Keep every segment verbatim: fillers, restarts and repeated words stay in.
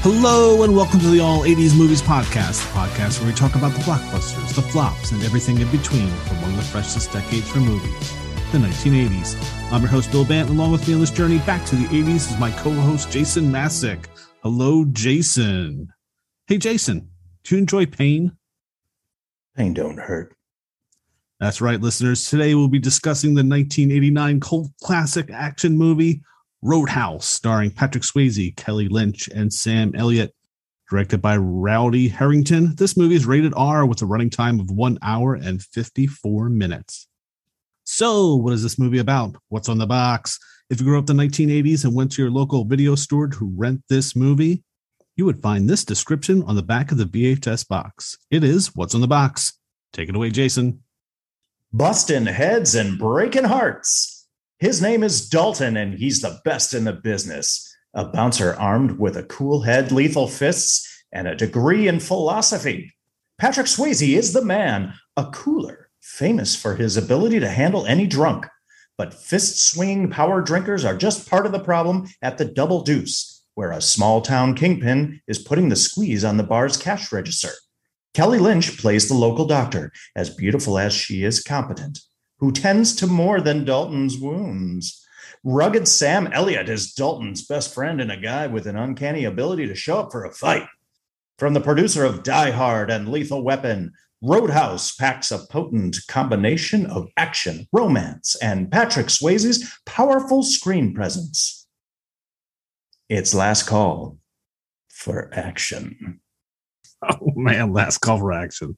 Hello and welcome to the All eighties Movies Podcast, the podcast where we talk about the blockbusters, the flops, and everything in between from one of the freshest decades for movies, the nineteen eighties. I'm your host, Bill Bant, and along with me on this journey back to the eighties is my co-host, Jason Masick. Hello, Jason. Hey, Jason, do you enjoy pain? Pain don't hurt. That's right, listeners. Today we'll be discussing the nineteen eighty-nine cult classic action movie, Roadhouse, starring Patrick Swayze, Kelly Lynch, and Sam Elliott. Directed by Rowdy Herrington, this movie is rated R with a running time of one hour and fifty-four minutes. So, what is this movie about? What's on the box? If you grew up in the nineteen eighties and went to your local video store to rent this movie, you would find this description on the back of the V H S box. It is What's on the Box. Take it away, Jason. Busting heads and breaking hearts. His name is Dalton, and he's the best in the business. A bouncer armed with a cool head, lethal fists, and a degree in philosophy. Patrick Swayze is the man, a cooler, famous for his ability to handle any drunk. But fist-swinging power drinkers are just part of the problem at the Double Deuce, where a small-town kingpin is putting the squeeze on the bar's cash register. Kelly Lynch plays the local doctor, as beautiful as she is competent, who tends to more than Dalton's wounds. Rugged Sam Elliott is Dalton's best friend and a guy with an uncanny ability to show up for a fight. From the producer of Die Hard and Lethal Weapon, Roadhouse packs a potent combination of action, romance, and Patrick Swayze's powerful screen presence. It's last call for action. Oh, man, last call for action.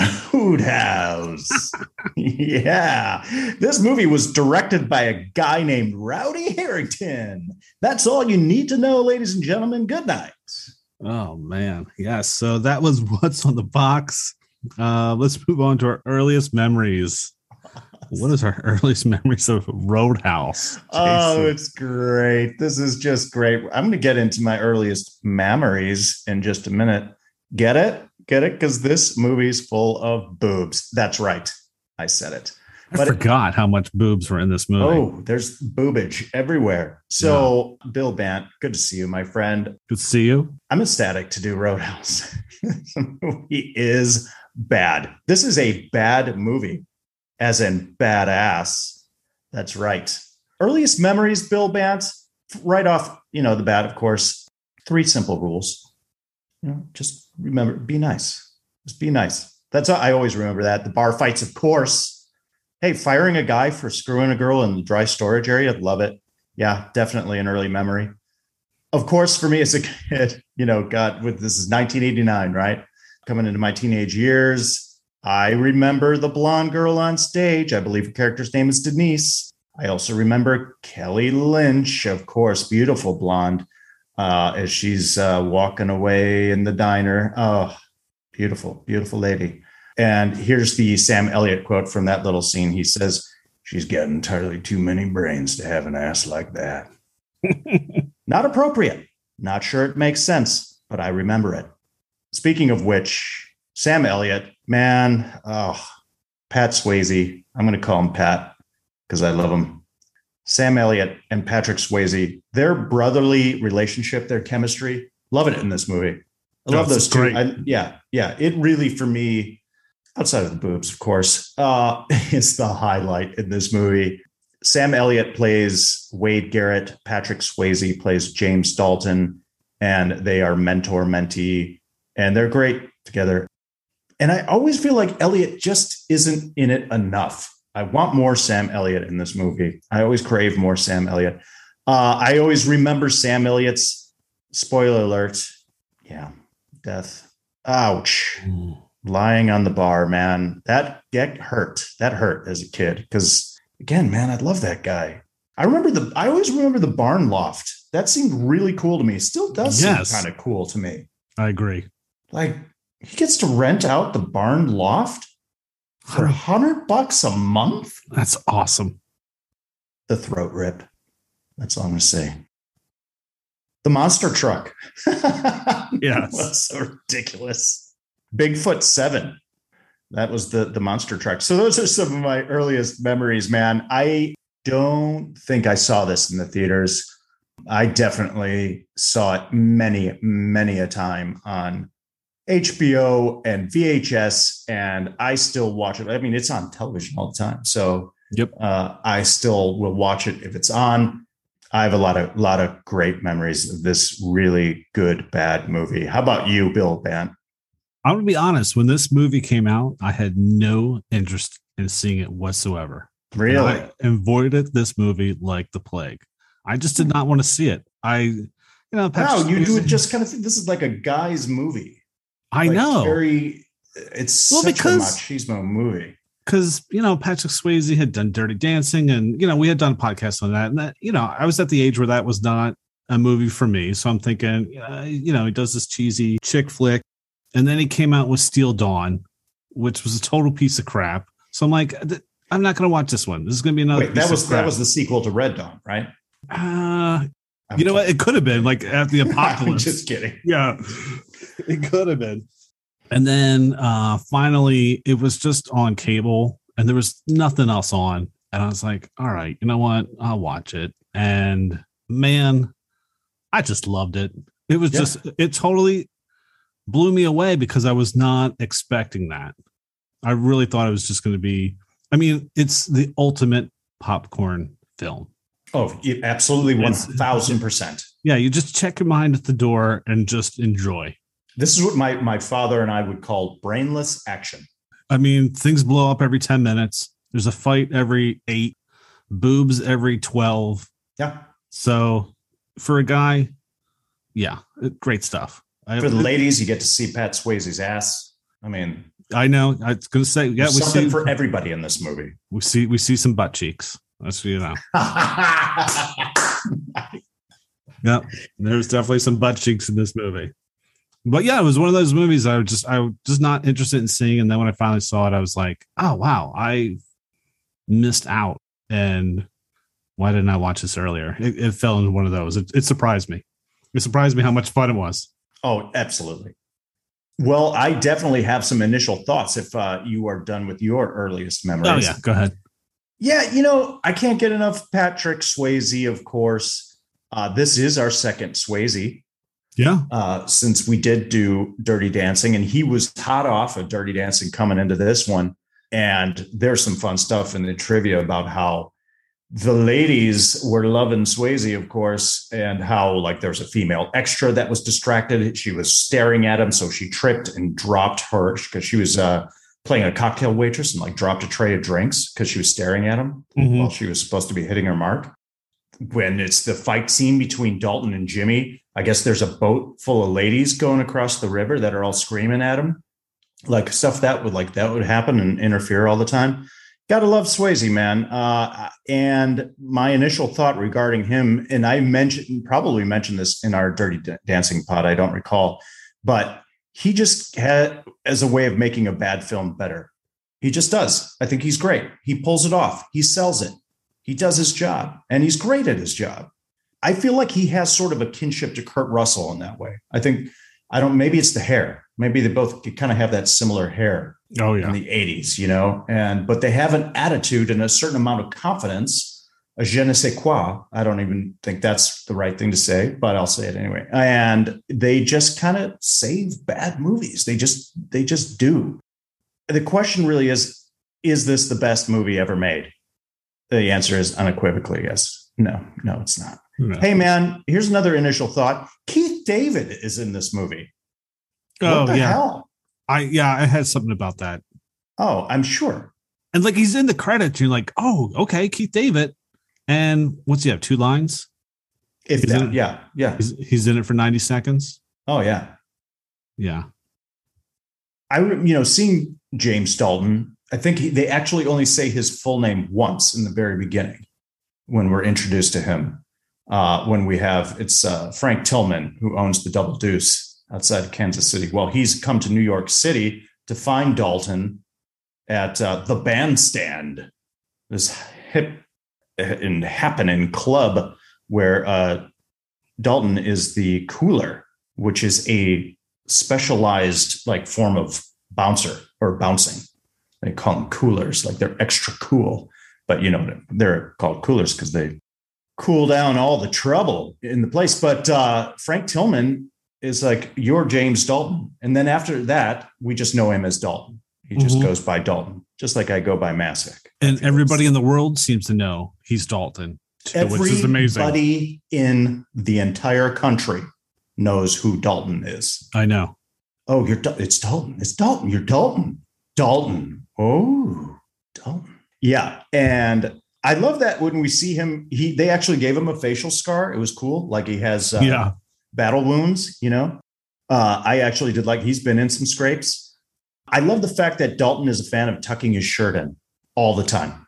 Roadhouse. Yeah. This movie was directed by a guy named Rowdy Herrington. That's all you need to know, ladies and gentlemen. Good night. Oh, man. Yes. So that was What's on the Box. Uh, let's move on to our earliest memories. What is our earliest memories of Roadhouse? Jason? Oh, it's great. This is just great. I'm going to get into my earliest memories in just a minute. Get it? Get it? Because this movie's full of boobs. That's right. I said it. I but forgot it, how much boobs were in this movie. Oh, there's boobage everywhere. So, yeah. Bill Bant, good to see you, my friend. Good to see you. I'm ecstatic to do Roadhouse. This movie is bad. This is a bad movie, as in badass. That's right. Earliest memories, Bill Bant, right off, you know, the bat, of course. Three simple rules. You know, just remember, be nice. Just be nice. That's all, I always remember that. The bar fights, of course. Hey, firing a guy for screwing a girl in the dry storage area, love it. Yeah, definitely an early memory. Of course, for me as a kid, you know, God, with this is nineteen eighty-nine, right? Coming into my teenage years, I remember the blonde girl on stage. I believe her character's name is Denise. I also remember Kelly Lynch, of course, beautiful blonde. Uh, as she's uh, walking away in the diner. Oh, beautiful, beautiful lady. And here's the Sam Elliott quote from that little scene. He says, "She's got entirely too many brains to have an ass like that." Not appropriate. Not sure it makes sense, but I remember it. Speaking of which, Sam Elliott, man, oh, Pat Swayze. I'm going to call him Pat because I love him. Sam Elliott and Patrick Swayze, their brotherly relationship, their chemistry, love it in this movie. I love those two. I, yeah, yeah. It really, for me, outside of the boobs, of course, uh, is the highlight in this movie. Sam Elliott plays Wade Garrett. Patrick Swayze plays James Dalton, and they are mentor-mentee, and they're great together. And I always feel like Elliott just isn't in it enough. I want more Sam Elliott in this movie. I always crave more Sam Elliott. Uh, I always remember Sam Elliott's, spoiler alert, yeah, death. Ouch. Mm. Lying on the bar, man. That, that hurt. That hurt as a kid. Because, again, man, I love that guy. I remember the, I always remember the barn loft. That seemed really cool to me. Still does yes. seem kind of cool to me. I agree. Like, he gets to rent out the barn loft for a hundred bucks a month. That's awesome. The throat rip. That's all I'm going to say. The monster truck. Yes. That's so ridiculous. Bigfoot seven. That was the, the monster truck. So those are some of my earliest memories, man. I don't think I saw this in the theaters. I definitely saw it many, many a time on H B O and V H S, and I still watch it. I mean, it's on television all the time. So Yep. uh, I still will watch it if it's on. I have a lot of lot of great memories of this really good, bad movie. How about you, Bill Bant? I'm going to be honest. When this movie came out, I had no interest in seeing it whatsoever. Really? And I avoided this movie like the plague. I just did not want to see it. I, you know, wow, you do it just kind of think this is like a guy's movie. I like know. Very, it's well, such because, a machismo movie. Because, you know, Patrick Swayze had done Dirty Dancing, and, you know, we had done podcasts on that. And that, you know, I was at the age where that was not a movie for me. So I'm thinking, uh, you know, he does this cheesy chick flick. And then he came out with Steel Dawn, which was a total piece of crap. So I'm like, I'm not going to watch this one. This is going to be another. Wait, that was that was the sequel to Red Dawn, right? Uh, you know what? It could have been like at the apocalypse. I'm just kidding. Yeah, it could have been. And then uh, finally, it was just on cable, and there was nothing else on. And I was like, all right, you know what? I'll watch it. And man, I just loved it. It was yeah. just, it totally blew me away because I was not expecting that. I really thought it was just going to be, I mean, it's the ultimate popcorn film. Oh, it absolutely one thousand percent. Yeah, you just check your mind at the door and just enjoy. This is what my, my father and I would call brainless action. I mean, things blow up every ten minutes. There's a fight every eight, boobs every twelve. Yeah. So for a guy, yeah, great stuff. For the ladies, you get to see Pat Swayze's ass. I mean, I know. I was going to say, yeah, we something see for everybody in this movie. We see we see some butt cheeks. That's, you know. Yeah, there's definitely some butt cheeks in this movie. But yeah, it was one of those movies I was just I was just not interested in seeing. And then when I finally saw it, I was like, oh wow, I missed out. And why didn't I watch this earlier? It, it fell into one of those. It, it surprised me. It surprised me how much fun it was. Oh, absolutely. Well, I definitely have some initial thoughts if uh, you are done with your earliest memories. Oh yeah, go ahead. Yeah, you know, I can't get enough Patrick Swayze, of course. Uh, this is our second Swayze. Yeah. Uh, since we did do Dirty Dancing, and he was hot off of Dirty Dancing coming into this one. And there's some fun stuff in the trivia about how the ladies were loving Swayze, of course, and how like there was a female extra that was distracted. She was staring at him. So she tripped and dropped her because she was uh, playing a cocktail waitress and like dropped a tray of drinks because she was staring at him mm-hmm. while she was supposed to be hitting her mark. When it's the fight scene between Dalton and Jimmy, I guess there's a boat full of ladies going across the river that are all screaming at him, like stuff that would like that would happen and interfere all the time. Gotta love Swayze, man. Uh, and my initial thought regarding him, and I mentioned probably mentioned this in our Dirty D- Dancing pod, I don't recall, but he just had as a way of making a bad film better. He just does. I think he's great. He pulls it off. He sells it. He does his job, and he's great at his job. I feel like he has sort of a kinship to Kurt Russell in that way. I think, I don't, maybe it's the hair. Maybe they both kind of have that similar hair oh, yeah. in the eighties, you know, and, but they have an attitude and a certain amount of confidence, a je ne sais quoi. I don't even think that's the right thing to say, but I'll say it anyway. And they just kind of save bad movies. They just, they just do. The question really is, is this the best movie ever made? The answer is unequivocally yes. No, no, it's not. No. Hey, man, here's another initial thought. Keith David is in this movie. Oh, what the yeah. hell? I, yeah, I had something about that. Oh, I'm sure. And like, he's in the credits. You're like, oh, okay, Keith David. And what's he have? Two lines? If that, yeah, yeah. He's, he's in it for ninety seconds. Oh, yeah. Yeah. I, you know, seeing James Dalton, I think he, they actually only say his full name once in the very beginning when we're introduced to him. Uh, when we have, it's uh, Frank Tillman, who owns the Double Deuce outside Kansas City. Well, he's come to New York City to find Dalton at uh, the Bandstand, this hip and happening club where uh, Dalton is the cooler, which is a specialized like form of bouncer or bouncing. They call them coolers, like they're extra cool, but you know, they're called coolers because they cool down all the trouble in the place. But uh, Frank Tillman is like, you're James Dalton. And then after that, we just know him as Dalton. He just mm-hmm. goes by Dalton, just like I go by Masvick. And everybody in the world seems to know he's Dalton, Everybody which is amazing. Everybody in the entire country knows who Dalton is. I know. Oh, you're it's Dalton. It's Dalton. You're Dalton. Dalton. Oh, Dalton. Yeah. And I love that when we see him, he they actually gave him a facial scar. It was cool. Like he has uh, yeah. battle wounds, you know. Uh, I actually did like he's been in some scrapes. I love the fact that Dalton is a fan of tucking his shirt in all the time.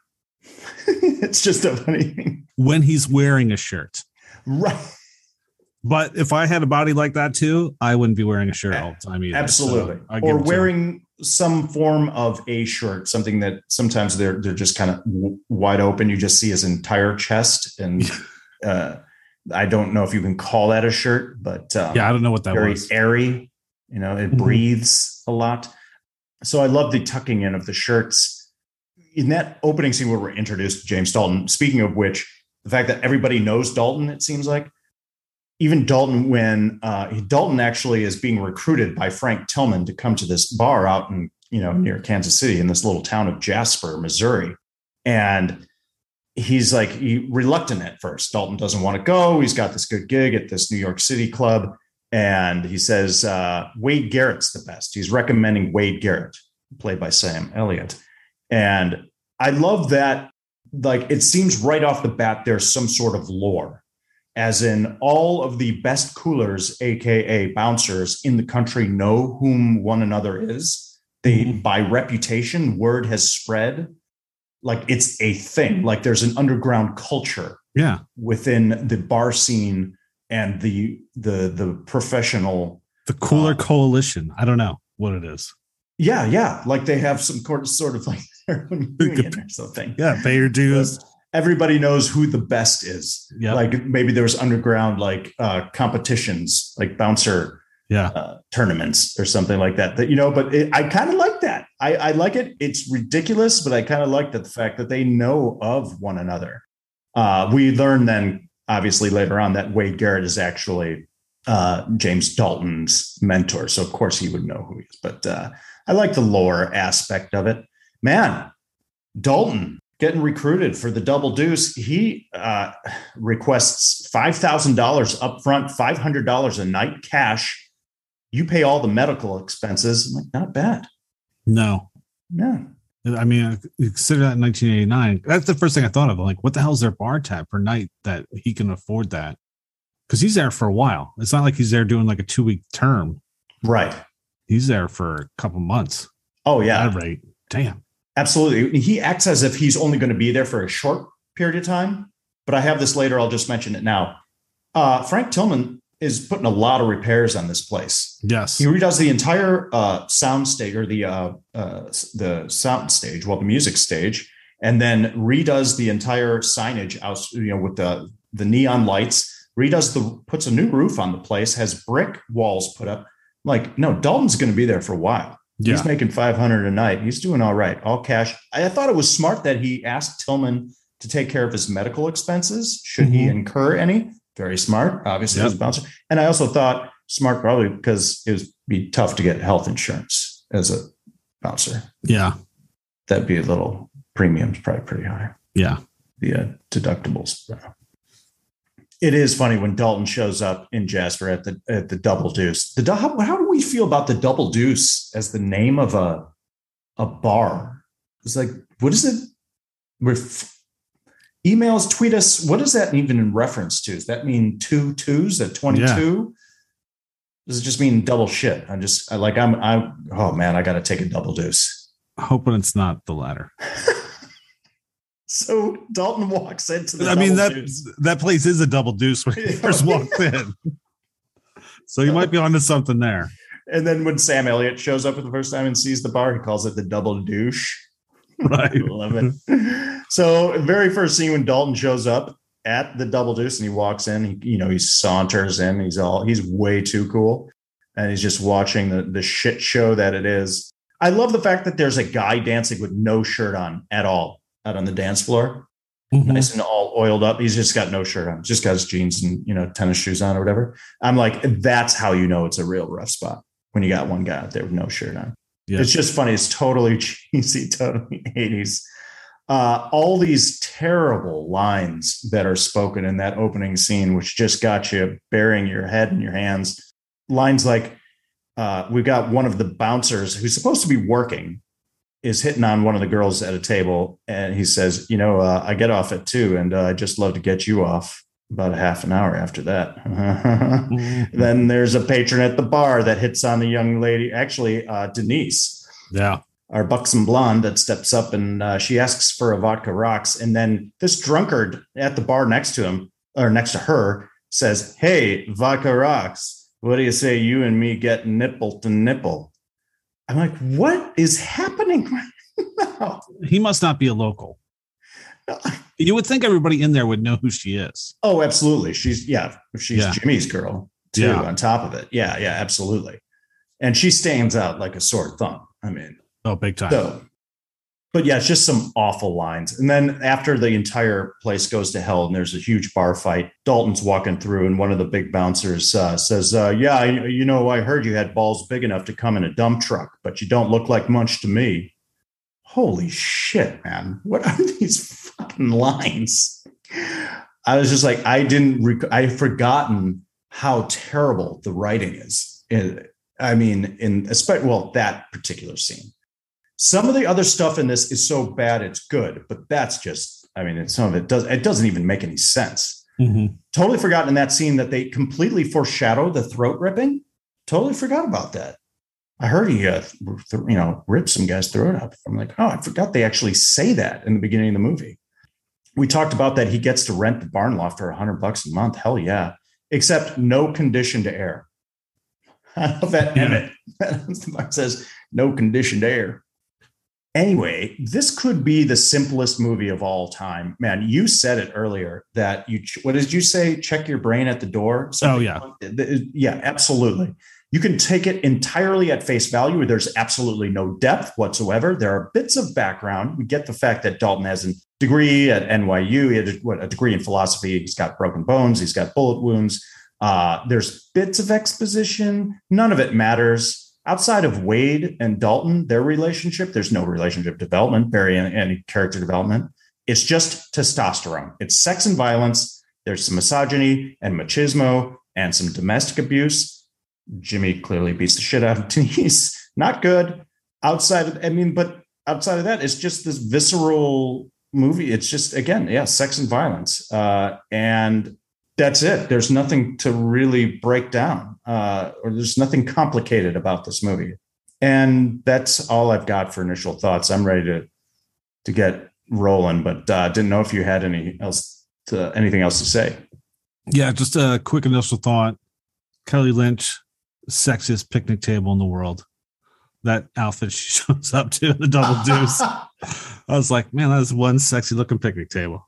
It's just a funny thing. When he's wearing a shirt. Right. But if I had a body like that too, I wouldn't be wearing a shirt all the time either. Absolutely. So or wearing some form of a shirt, something that sometimes they're they're just kind of w- wide open. You just see his entire chest. And uh, I don't know if you can call that a shirt, but um, yeah, I don't know what that very was. Airy. You know, it mm-hmm. breathes a lot. So I love the tucking in of the shirts. In that opening scene where we're introduced to James Dalton, speaking of which, the fact that everybody knows Dalton, it seems like, even Dalton, when uh, Dalton actually is being recruited by Frank Tillman to come to this bar out in, you know, near Kansas City in this little town of Jasper, Missouri. And he's like he, reluctant at first. Dalton doesn't want to go. He's got this good gig at this New York City club. And he says, uh, Wade Garrett's the best. He's recommending Wade Garrett, played by Sam Elliott. And I love that. Like, it seems right off the bat, there's some sort of lore. As in all of the best coolers, A K A bouncers in the country know whom one another is. They, mm-hmm. by reputation, word has spread. Like it's a thing. Like there's an underground culture yeah. within the bar scene and the the the professional. The cooler uh, coalition. I don't know what it is. Yeah, yeah. Like they have some sort of like their own union or something. Yeah, pay your dues. But everybody knows who the best is. Yeah. Like maybe there was underground like uh, competitions, like bouncer yeah. uh, tournaments or something like that. That you know, but it, I kind of like that. I, I like it. It's ridiculous, but I kind of like that the fact that they know of one another. Uh, we learn then, obviously, later on that Wade Garrett is actually uh, James Dalton's mentor. So of course he would know who he is. But uh, I like the lore aspect of it. Man, Dalton. Getting recruited for the Double Deuce, he uh, requests five thousand dollars up front, five hundred dollars a night cash. You pay all the medical expenses. I'm like, not bad. No. No. I mean, consider that in nineteen eighty-nine. That's the first thing I thought of. Like, what the hell is their bar tab per night that he can afford that? Because he's there for a while. It's not like he's there doing like a two-week term. Right. He's there for a couple months. Oh, yeah. That rate. Damn. Absolutely. He acts as if he's only going to be there for a short period of time. But I have this later. I'll just mention it now. Uh, Frank Tillman is putting a lot of repairs on this place. Yes. He redoes the entire uh, sound stage or the uh, uh, the sound stage, well, the music stage, and then redoes the entire signage out, you know, with the, the neon lights, redoes the puts a new roof on the place, has brick walls put up. Like, no, Dalton's going to be there for a while. Yeah. He's making five hundred a night. He's doing all right. All cash. I thought it was smart that he asked Tillman to take care of his medical expenses. Should mm-hmm. he incur any? Very smart. Obviously, yep. As a bouncer. And I also thought smart probably because it would be tough to get health insurance as a bouncer. Yeah. That'd be a little premiums, probably pretty high. Yeah. The uh, deductibles. It is funny when Dalton shows up in Jasper at the at the Double Deuce. The how, how do we feel about the Double Deuce as the name of a a bar? It's like, what is it? Ref, emails, tweet us. What is that even in reference to? Does that mean two twos at twenty-two? Yeah. Does it just mean double shit? I'm just I like I'm I oh man, I got to take a Double Deuce. Hoping it's not the latter. So Dalton walks into the I mean, that deuce. that place is a Double Deuce when he first walked in. So you might be onto something there. And then when Sam Elliott shows up for the first time and sees the bar, he calls it the Double Douche. Right. I love it. So very first scene when Dalton shows up at the Double Deuce and he walks in, he, you know, he saunters in. He's all he's way too cool. And he's just watching the, the shit show that it is. I love the fact that there's a guy dancing with no shirt on at all. Out on the dance floor. Mhm. nice and all oiled up. He's just got no shirt on, just got his jeans and, you know, tennis shoes on or whatever. I'm like, that's how you know it's a real rough spot, when you got one guy out there with no shirt on. Yeah. It's just funny. It's totally cheesy, totally eighties. Uh, all these terrible lines that are spoken in that opening scene, which just got you burying your head in your hands. Lines like, uh, we've got one of the bouncers who's supposed to be working is hitting on one of the girls at a table. And he says, you know, uh, I get off at two and uh, I just love to get you off about a half an hour after that. Mm-hmm. Then there's a patron at the bar that hits on the young lady, actually, uh, Denise. Yeah. Our buxom blonde that steps up and uh, she asks for a vodka rocks. And then this drunkard at the bar next to him or next to her says, hey, vodka rocks. What do you say you and me get nipple to nipple? I'm like, what is happening right now? He must not be a local. You would think everybody in there would know who she is. Oh, absolutely. She's, yeah, she's yeah. Jimmy's girl too, yeah. on top of it. Yeah, yeah, absolutely. And she stands out like a sore thumb. I mean, oh, big time. So, but yeah, it's just some awful lines. And then after the entire place goes to hell and there's a huge bar fight, Dalton's walking through and one of the big bouncers uh, says, uh, yeah, I, you know, I heard you had balls big enough to come in a dump truck, but you don't look like much to me. Holy shit, man. What are these fucking lines? I was just like, I didn't, rec- I had forgotten how terrible the writing is. It, I mean, in especially, well, that particular scene. Some of the other stuff in this is so bad it's good, but that's just, I mean, some of it does, it doesn't even make any sense. Mm-hmm. Totally forgotten in that scene that they completely foreshadow the throat ripping. Totally forgot about that. I heard he, uh, th- you know, ripped some guy's throat up. I'm like, oh, I forgot they actually say that in the beginning of the movie. We talked about that he gets to rent the barn loft for a hundred bucks a month. Hell yeah. Except no conditioned air. I love that Emmett. The bar says no conditioned air. Anyway, this could be the simplest movie of all time. Man, you said it earlier that you, what did you say? Check your brain at the door. Something. Oh, yeah. Yeah, absolutely. You can take it entirely at face value. There's absolutely no depth whatsoever. There are bits of background. We get the fact that Dalton has a degree at N Y U. He had a, what, a degree in philosophy. He's got broken bones. He's got bullet wounds. Uh, there's bits of exposition. None of it matters. Outside of Wade and Dalton, their relationship, there's no relationship development, barely any character development. It's just testosterone. It's sex and violence. There's some misogyny and machismo and some domestic abuse. Jimmy clearly beats the shit out of Denise. Not good. Outside of, I mean, but outside of that, it's just this visceral movie. It's just, again, yeah, sex and violence. Uh, and that's it. There's nothing to really break down, uh, or there's nothing complicated about this movie. And that's all I've got for initial thoughts. I'm ready to to get rolling, but uh, didn't know if you had any else to, anything else to say. Yeah, just a quick initial thought. Kelly Lynch, sexiest picnic table in the world. That outfit she shows up to, the double deuce. I was like, man, that's one sexy looking picnic table.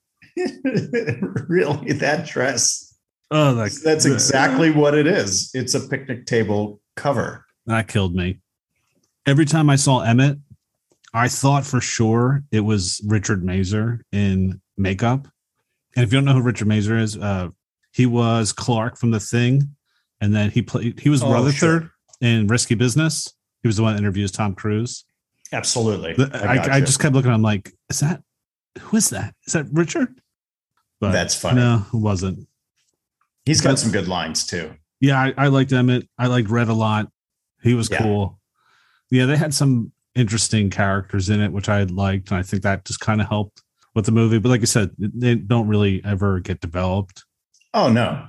Really, that dress? Oh, like, that's exactly what it is. It's a picnic table cover. That killed me. Every time I saw Emmett, I thought for sure it was Richard Mazer in makeup. And if you don't know who Richard Mazer is, uh, he was Clark from The Thing, and then he played. He was oh, Rutherford sure. in Risky Business. He was the one that interviews Tom Cruise. Absolutely. I, I, I just kept looking. I'm like, is that who is that? Is that Richard? But that's funny. No, it wasn't. He's got but, some good lines too. Yeah, I, I liked Emmett. I liked Red a lot. He was yeah. cool. Yeah, they had some interesting characters in it, which I liked, and I think that just kind of helped with the movie. But like I said, they don't really ever get developed. Oh no.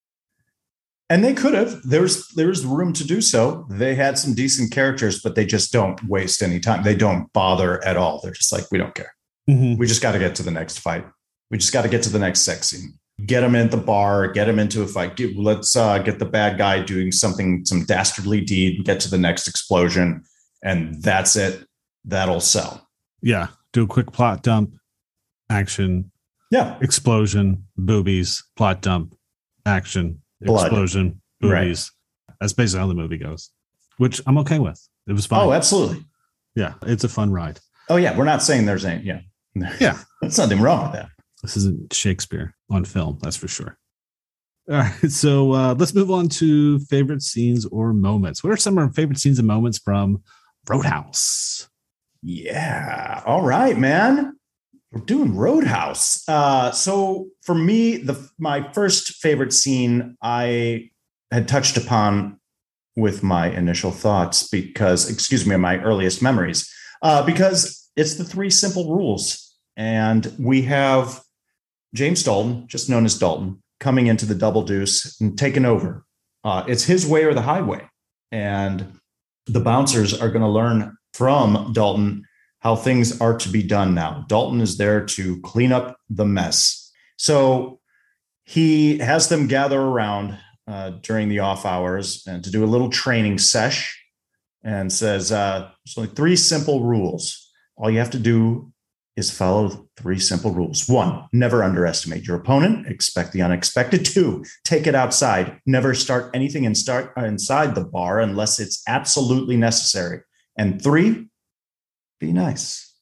And they could have. There's there's room to do so. They had some decent characters, but they just don't waste any time. They don't bother at all. They're just like, we don't care. Mm-hmm. We just got to get to the next fight. We just got to get to the next sex scene. Get him at the bar. Get him into a fight. Get, let's uh, get the bad guy doing something, some dastardly deed. Get to the next explosion, and that's it. That'll sell. Yeah. Do a quick plot dump. Action. Yeah. Explosion. Boobies. Plot dump. Action. Blood. Explosion. Boobies. Right. That's basically how the movie goes, which I'm okay with. It was fine. Oh, absolutely. Yeah. It's a fun ride. Oh, yeah. We're not saying there's any. Yeah. Yeah. There's nothing wrong with that. This isn't Shakespeare on film, that's for sure. All right, so uh, let's move on to favorite scenes or moments. What are some of our favorite scenes and moments from Roadhouse? Yeah. All right, man. We're doing Roadhouse. Uh, so for me, the my first favorite scene I had touched upon with my initial thoughts because, excuse me, my earliest memories, uh, because it's the three simple rules. And we have James Dalton, just known as Dalton, coming into the Double Deuce and taking over. Uh, it's his way or the highway. And the bouncers are going to learn from Dalton how things are to be done now. Dalton is there to clean up the mess. So he has them gather around uh, during the off hours and to do a little training sesh and says, uh, there's only three simple rules. All you have to do is follow three simple rules. One, never underestimate your opponent. Expect the unexpected. Two, take it outside. Never start anything in start, uh, inside the bar unless it's absolutely necessary. And three, be nice.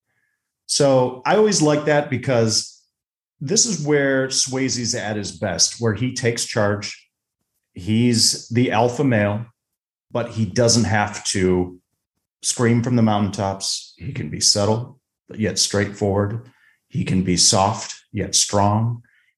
So I always like that because this is where Swayze's at his best, where he takes charge. He's the alpha male, but he doesn't have to scream from the mountaintops. He can be subtle, but yet straightforward. He can be soft, yet strong.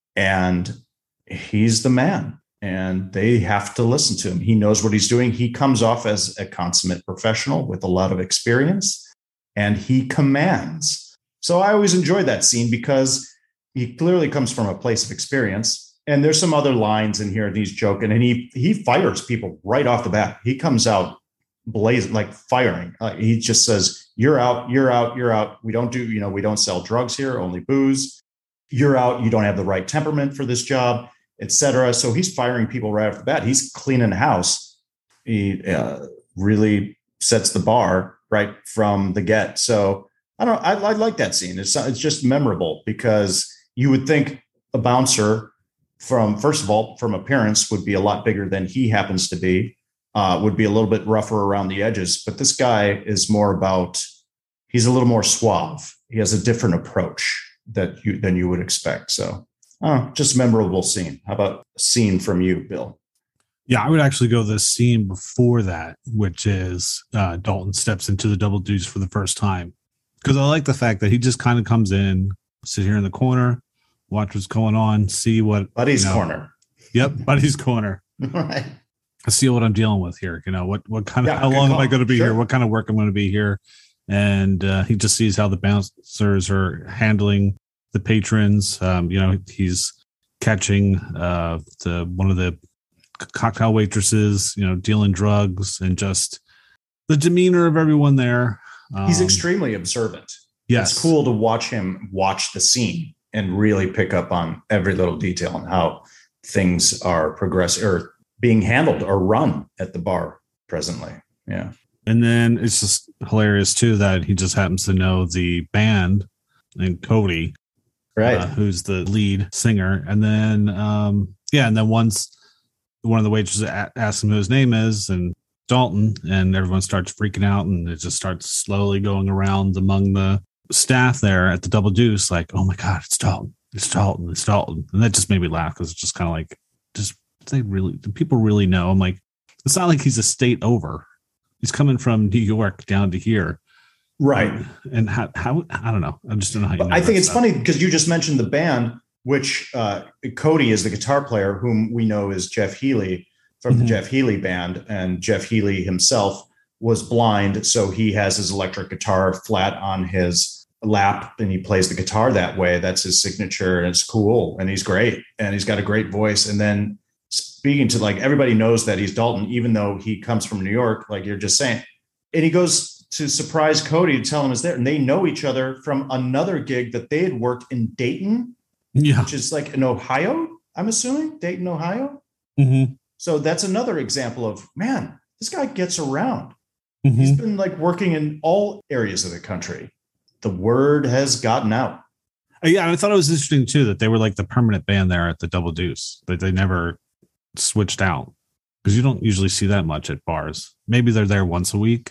And he's the man. And they have to listen to him. He knows what he's doing. He comes off as a consummate professional with a lot of experience. And he commands. So I always enjoy that scene because he clearly comes from a place of experience. And there's some other lines in here and he's joking and he he fires people right off the bat. He comes out blazing, like firing. Uh, he just says, you're out, you're out, you're out. We don't do, you know, we don't sell drugs here, only booze. You're out. You don't have the right temperament for this job, et cetera. So he's firing people right off the bat. He's cleaning the house. He uh, really sets the bar right from the get. So I don't I, I like that scene. It's it's just memorable because you would think a bouncer from, first of all, from appearance would be a lot bigger than he happens to be, uh, would be a little bit rougher around the edges. But this guy is more about, he's a little more suave. He has a different approach that you than you would expect. So uh, just a memorable scene. How about a scene from you, Bill? Yeah, I would actually go the scene before that, which is uh, Dalton steps into the Double Deuce for the first time. Because I like the fact that he just kind of comes in, sit here in the corner, watch what's going on, see what... Buddy's you know, corner. Yep, Buddy's corner. Right. I see what I'm dealing with here. You know, what, what kind of, Yeah, how long call. am I going to be Sure. here? What kind of work I'm going to be here? And uh, he just sees how the bouncers are handling the patrons. Um, you know, he's catching uh, the one of the cocktail waitresses, you know, dealing drugs, and just the demeanor of everyone there. Um, He's extremely observant. Yes. It's cool to watch him watch the scene and really pick up on every little detail and how things are progressing or being handled or run at the bar presently. Yeah. And then it's just hilarious too that he just happens to know the band and Cody, Right. uh, who's the lead singer. And then, um, yeah. And then once one of the waitresses a- asks him who his name is, and Dalton, and everyone starts freaking out, and it just starts slowly going around among the staff there at the Double Deuce, like, oh my God, it's Dalton, it's Dalton, it's Dalton. And that just made me laugh because it's just kind of like, just they really, do people really know? I'm like, it's not like he's a state over. He's coming from New York down to here. Right. And, and how, how, I don't know. I just don't know how you But know I think that it's stuff. funny because you just mentioned the band, which uh, Cody is the guitar player, whom we know is Jeff Healey from Mhm. the Jeff Healey band. And Jeff Healey himself was blind. So he has his electric guitar flat on his lap and he plays the guitar that way. That's his signature. And it's cool. And he's great. And he's got a great voice. And then speaking to, like, everybody knows that he's Dalton, even though he comes from New York, like you're just saying. And he goes to surprise Cody to tell him he's there. And they know each other from another gig that they had worked in Dayton, Yeah. which is like in Ohio, I'm assuming, Dayton, Ohio. Mm-hmm. So that's another example of, man, this guy gets around. Mm-hmm. He's been like working in all areas of the country. The word has gotten out. Yeah, and I thought it was interesting too that they were like the permanent band there at the Double Deuce. That they never switched out, because you don't usually see that much at bars. Maybe they're there once a week.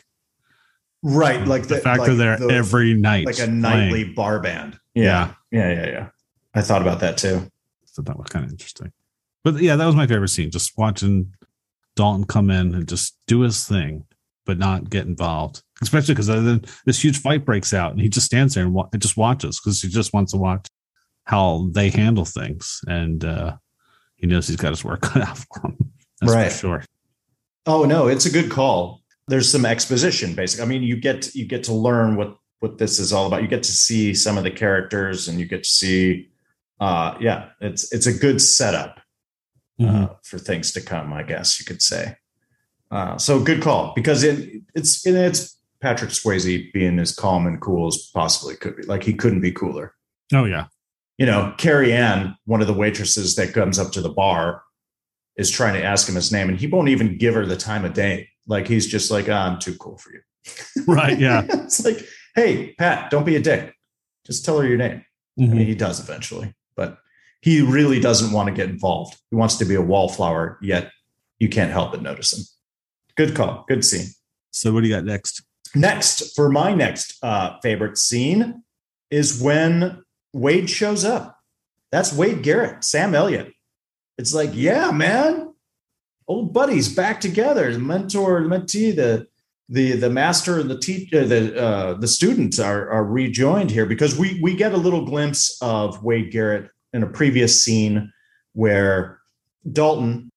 Right. Like the, the, fact like they're there the, every night, like a playing. nightly bar band. Yeah. Yeah. Yeah. Yeah. I thought about that too. So that was kind of interesting. But yeah, that was my favorite scene. Just watching Dalton come in and just do his thing, but not get involved. Especially because then this huge fight breaks out and he just stands there and wa- just watches because he just wants to watch how they handle things. And uh, he knows he's got his work cut out for him. That's right. for sure. Oh, no, it's a good call. There's some exposition, basically. I mean, you get you get to learn what, what this is all about. You get to see some of the characters and you get to see, uh, yeah, it's it's a good setup uh, mm-hmm. for things to come, I guess you could say. Uh, so good call, because it, it's it's Patrick Swayze being as calm and cool as possibly could be. Like, he couldn't be cooler. Oh, yeah. You know, Carrie Ann, one of the waitresses that comes up to the bar, is trying to ask him his name, and he won't even give her the time of day. Like, he's just like, oh, I'm too cool for you. Right, yeah. It's like, hey, Pat, don't be a dick. Just tell her your name. Mm-hmm. I mean, he does eventually, but he really doesn't want to get involved. He wants to be a wallflower, yet you can't help but notice him. Good call. Good scene. So what do you got next? Next, for my next uh, favorite scene is when Wade shows up. That's Wade Garrett, Sam Elliott. It's like, yeah, man, old buddies back together. The mentor, the mentee, the the the master and the teacher, the uh, the students are are rejoined here, because we we get a little glimpse of Wade Garrett in a previous scene where Dalton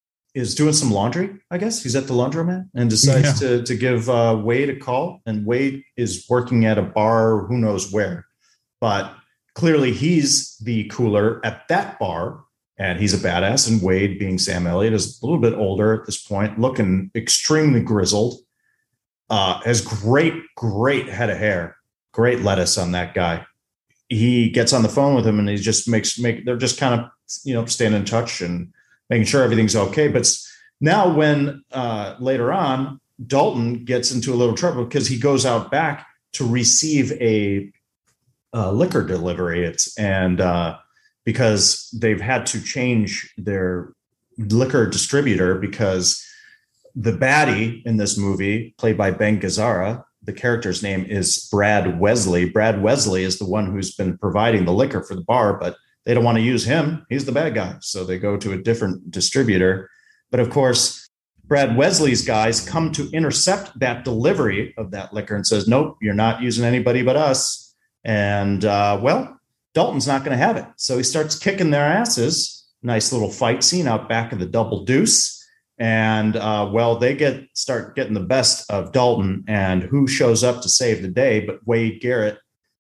is doing some laundry. I guess he's at the laundromat and decides yeah. to to give uh, Wade a call. And Wade is working at a bar, who knows where, but clearly he's the cooler at that bar. And he's a badass. And Wade, being Sam Elliott, is a little bit older at this point, looking extremely grizzled. Uh, has great, great head of hair, great lettuce on that guy. He gets on the phone with him, and he just makes make. They're just kind of, you know, staying in touch and making sure everything's okay. But now, when uh, later on, Dalton gets into a little trouble because he goes out back to receive a, a liquor delivery. It's and. Uh, because they've had to change their liquor distributor, because the baddie in this movie, played by Ben Gazzara, the character's name is Brad Wesley. Brad Wesley is the one who's been providing the liquor for the bar, but they don't want to use him. He's the bad guy. So they go to a different distributor. But of course, Brad Wesley's guys come to intercept that delivery of that liquor and says, nope, you're not using anybody but us. And uh, well, Dalton's not going to have it. So he starts kicking their asses. Nice little fight scene out back of the Double Deuce. And, uh, well, they get start getting the best of Dalton. And who shows up to save the day but Wade Garrett?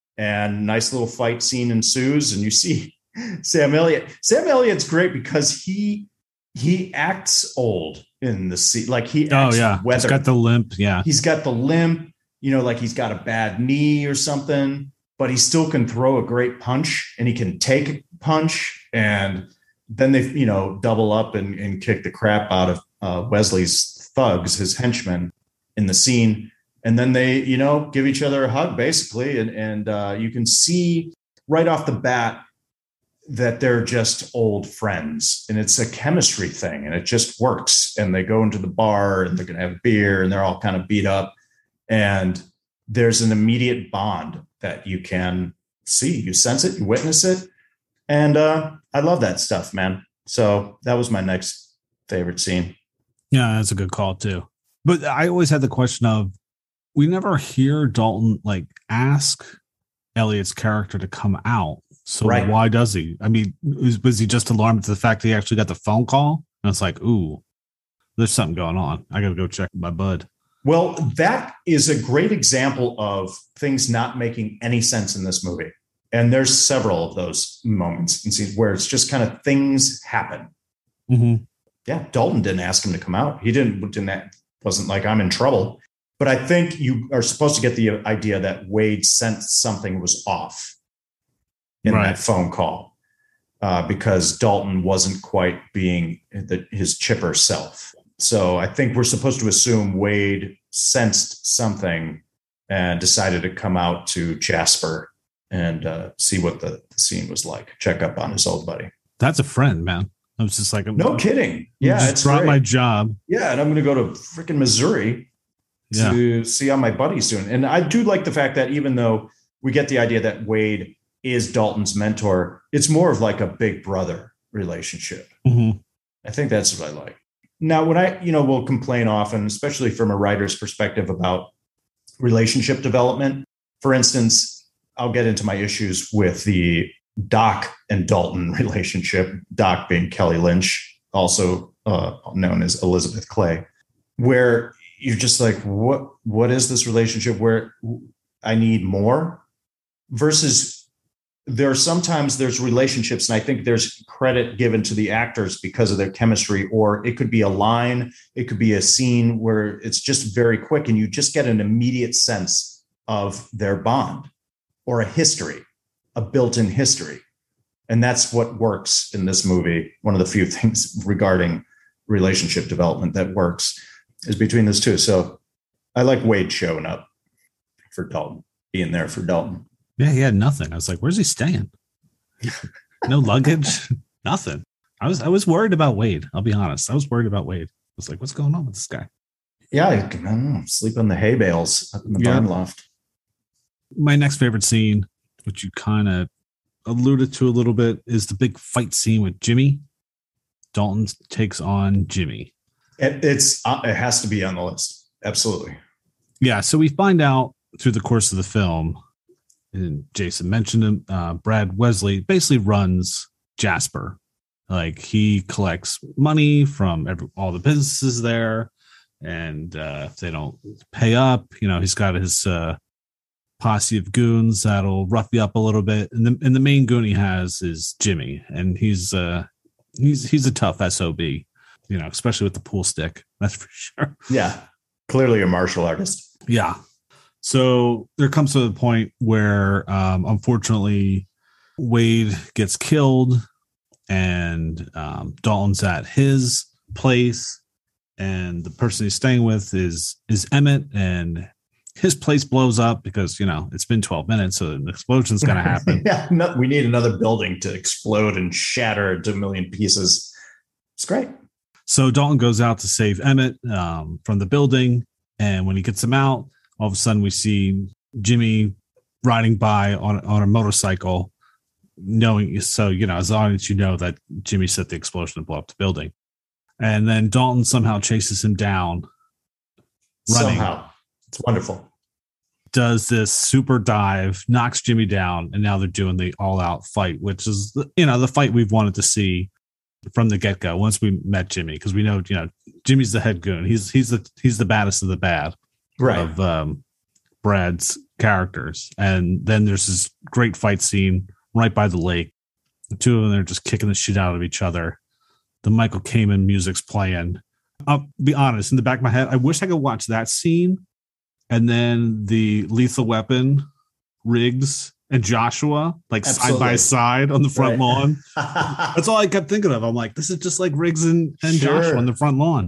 And nice little fight scene ensues. And you see Sam Elliott. Sam Elliott's great because he he acts old in the scene. Like, he acts oh, yeah. weathered. He's got the limp. Yeah. He's got the limp, you know, like he's got a bad knee or something. But he still can throw a great punch, and he can take a punch. And then they, you know, double up and, and kick the crap out of uh, Wesley's thugs, his henchmen, in the scene. And then they, you know, give each other a hug, basically. And, and uh, you can see right off the bat that they're just old friends. And it's a chemistry thing, and it just works. And they go into the bar, and they're going to have beer, and they're all kind of beat up. And there's an immediate bond that you can see, you sense it, you witness it. And uh, I love that stuff, man. So that was my next favorite scene. Yeah, that's a good call too. But I always had the question of, we never hear Dalton like ask Elliott's character to come out. So right. Why does he? I mean, was, was he just alarmed at the fact that he actually got the phone call? And it's like, ooh, there's something going on. I got to go check my bud. Well, that is a great example of things not making any sense in this movie. And there's several of those moments and scenes where it's just kind of things happen. Mm-hmm. Yeah, Dalton didn't ask him to come out. He didn't, didn't, wasn't like, I'm in trouble. But I think you are supposed to get the idea that Wade sensed something was off in right. that phone call uh, because Dalton wasn't quite being the, his chipper self. So I think we're supposed to assume Wade sensed something and decided to come out to Jasper and uh, see what the, the scene was like. Check up on his old buddy. That's a friend, man. I was just like, no kidding. Yeah, just it's dropped my job. Yeah, and I'm going to go to freaking Missouri to yeah. see how my buddy's doing. And I do like the fact that even though we get the idea that Wade is Dalton's mentor. It's more of like a big brother relationship. Mm-hmm. I think that's what I like. Now, when I, you know, will complain often, especially from a writer's perspective, about relationship development. For instance, I'll get into my issues with the Doc and Dalton relationship, Doc being Kelly Lynch, also uh, known as Elizabeth Clay, where you're just like, what, what is this relationship where I need more? Versus there are sometimes there's relationships, and I think there's credit given to the actors because of their chemistry, or it could be a line, it could be a scene where it's just very quick and you just get an immediate sense of their bond or a history, a built-in history. And that's what works in this movie. One of the few things regarding relationship development that works is between those two. So I like Wade showing up for Dalton, being there for Dalton. Yeah, he had nothing. I was like, where's he staying? No luggage, nothing. I was I was worried about Wade. I'll be honest. I was worried about Wade. I was like, what's going on with this guy? Yeah, I don't know. Sleep on the hay bales up in the yeah. barn loft. My next favorite scene, which you kind of alluded to a little bit, is the big fight scene with Jimmy. Dalton takes on Jimmy. It, it's uh, it has to be on the list. Absolutely. Yeah. So we find out through the course of the film, and Jason mentioned him, uh, Brad Wesley basically runs Jasper. Like, he collects money from every, all the businesses there. And uh, if they don't pay up, you know, he's got his uh, posse of goons that'll rough you up a little bit. And the, and the main goon he has is Jimmy. And he's uh, he's he's a tough S O B, you know, especially with the pool stick. That's for sure. Yeah. Clearly a martial artist. Yeah. So there comes to the point where, um, unfortunately, Wade gets killed, and um, Dalton's at his place, and the person he's staying with is is Emmett, and his place blows up because, you know, it's been twelve minutes, so an explosion's going to happen. yeah, no, we need another building to explode and shatter into a million pieces. It's great. So Dalton goes out to save Emmett um, from the building, and when he gets him out, all of a sudden we see Jimmy riding by on, on a motorcycle, knowing, so, you know, as long as you know that Jimmy set the explosion to blow up the building. And then Dalton somehow chases him down. Running, somehow. It's wonderful. Does this super dive, knocks Jimmy down, and now they're doing the all-out fight, which is, you know, the fight we've wanted to see from the get-go once we met Jimmy, because we know, you know, Jimmy's the head goon. He's he's the he's the baddest of the bad. Right. Of um, Brad's characters. And then there's this great fight scene right by the lake. The two of them are just kicking the shit out of each other. The Michael Kamen music's playing. I'll be honest, in the back of my head, I wish I could watch that scene and then the Lethal Weapon, Riggs, and Joshua, like Absolutely. side by side on the front right. lawn. That's all I kept thinking of. I'm like, this is just like Riggs and, and sure. Joshua on the front lawn.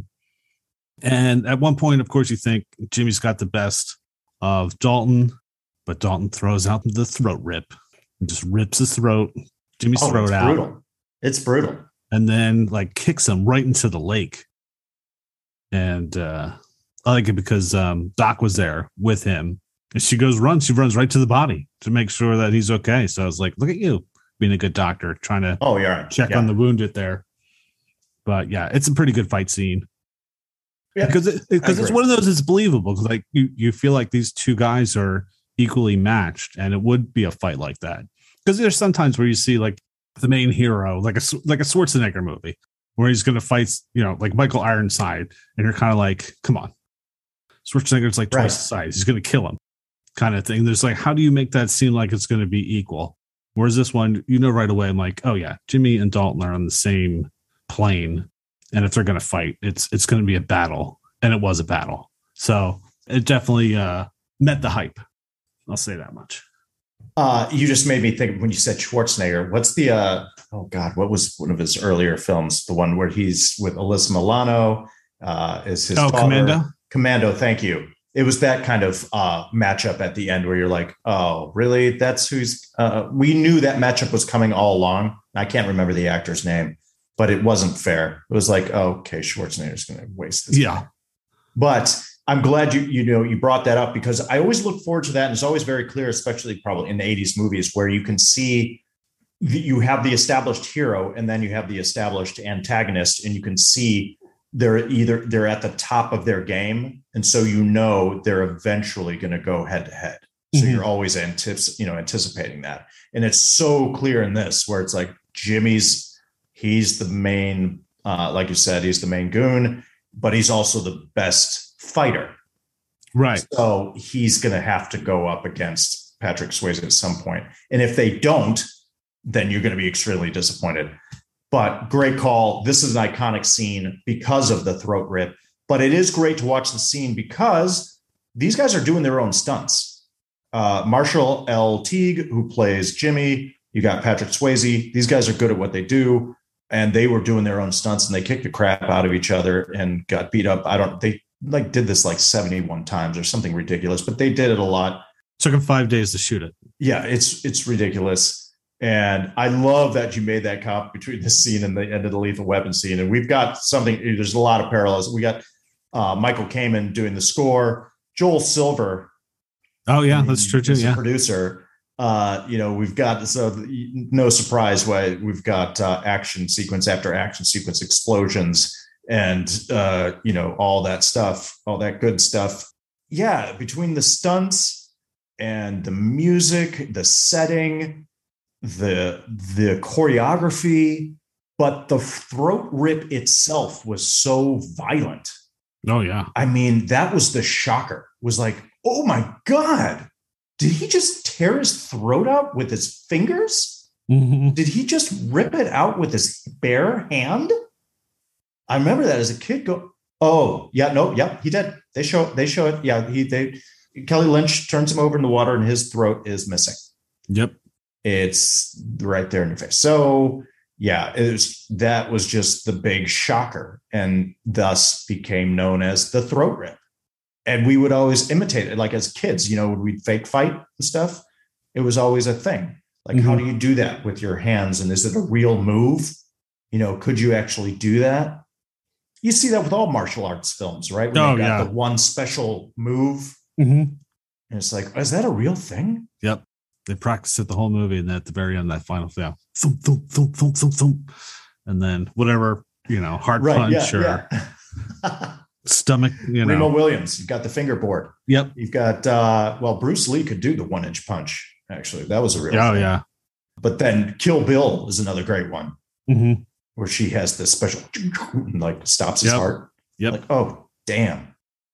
And at one point, of course, you think Jimmy's got the best of Dalton, but Dalton throws out the throat rip and just rips his throat, Jimmy's oh, throat it's out. Brutal. It's brutal. And then like kicks him right into the lake. And uh, I like it because um, Doc was there with him. And she goes, run. She runs right to the body to make sure that he's okay. So I was like, look at you being a good doctor, trying to oh, yeah. check yeah. on the wounded there. But yeah, it's a pretty good fight scene. Yeah, because it, because it's one of those, it's believable, because like you, you feel like these two guys are equally matched, and it would be a fight like that. Because there's sometimes where you see like the main hero, like a like a Schwarzenegger movie, where he's going to fight, you know, like Michael Ironside, and you're kind of like, come on, Schwarzenegger's like twice right. the size, he's going to kill him, kind of thing. There's like, how do you make that seem like it's going to be equal? Whereas this one, you know, right away, I'm like, oh yeah, Jimmy and Dalton are on the same plane. And if they're going to fight, it's it's going to be a battle. And it was a battle. So it definitely uh, met the hype. I'll say that much. Uh, you just made me think when you said Schwarzenegger. What's the, uh, oh God, what was one of his earlier films? The one where he's with Alyssa Milano uh, is his Oh, daughter. Commando? Commando, thank you. It was that kind of uh, matchup at the end where you're like, oh, really? That's who's, uh, we knew that matchup was coming all along. I can't remember the actor's name. But it wasn't fair. It was like, oh, okay, Schwarzenegger's going to waste this. Yeah. But I'm glad you you know you brought that up, because I always look forward to that, and it's always very clear, especially probably in the eighties movies, where you can see the, you have the established hero and then you have the established antagonist, and you can see they're either they're at the top of their game, and so you know they're eventually going to go head to head. So mm-hmm. you're always antici- you know anticipating that, and it's so clear in this where it's like Jimmy's he's the main, uh, like you said, he's the main goon, but he's also the best fighter, right? So he's going to have to go up against Patrick Swayze at some point, and if they don't, then you're going to be extremely disappointed. But great call. This is an iconic scene because of the throat rip, but it is great to watch the scene because these guys are doing their own stunts. Uh, Marshall L. Teague, who plays Jimmy, you got Patrick Swayze. These guys are good at what they do, and they were doing their own stunts, and they kicked the crap out of each other and got beat up. I don't, they like did this like seventy-one times or something ridiculous, but they did it a lot. Took them five days to shoot it. Yeah, it's it's ridiculous. And I love that you made that comp between this scene and the end of the Lethal Weapon scene. And we've got something, there's a lot of parallels. We got uh, Michael Kamen doing the score, Joel Silver. Oh, yeah, that's true too. Yeah. Producer. Uh, you know, we've got, so no surprise why we've got uh, action sequence after action sequence, explosions, and, uh, you know, all that stuff, all that good stuff. Yeah, between the stunts and the music, the setting, the the choreography, but the throat rip itself was so violent. Oh yeah. I mean, that was the shocker. Was like, oh my God, did he just tear his throat out with his fingers? Mm-hmm. Did he just rip it out with his bare hand? I remember that as a kid. Go, oh yeah, no, yeah, he did. They show they show it. Yeah, he they Kelly Lynch turns him over in the water, and his throat is missing. Yep. It's right there in your face. So yeah, it was, that was just the big shocker, and thus became known as the throat rip. And we would always imitate it. Like as kids, you know, we'd fake fight and stuff. It was always a thing. Like, mm-hmm. how do you do that with your hands? And is it a real move? You know, could you actually do that? You see that with all martial arts films, right? When oh, you've got yeah. the one special move. Mm-hmm. And it's like, is that a real thing? Yep. They practiced it the whole movie, and then at the very end, that final yeah, thump, thump, thump, thump, thump, thump, and then whatever, you know, heart right, punch yeah, or yeah. stomach, you know. Remo Williams, you've got the fingerboard. Yep. You've got, uh, well, Bruce Lee could do the one inch punch, actually. That was a real Oh, thing. yeah. But then Kill Bill is another great one, mm-hmm. where she has this special, like, stops his yep. heart. Yep. Like, oh, damn.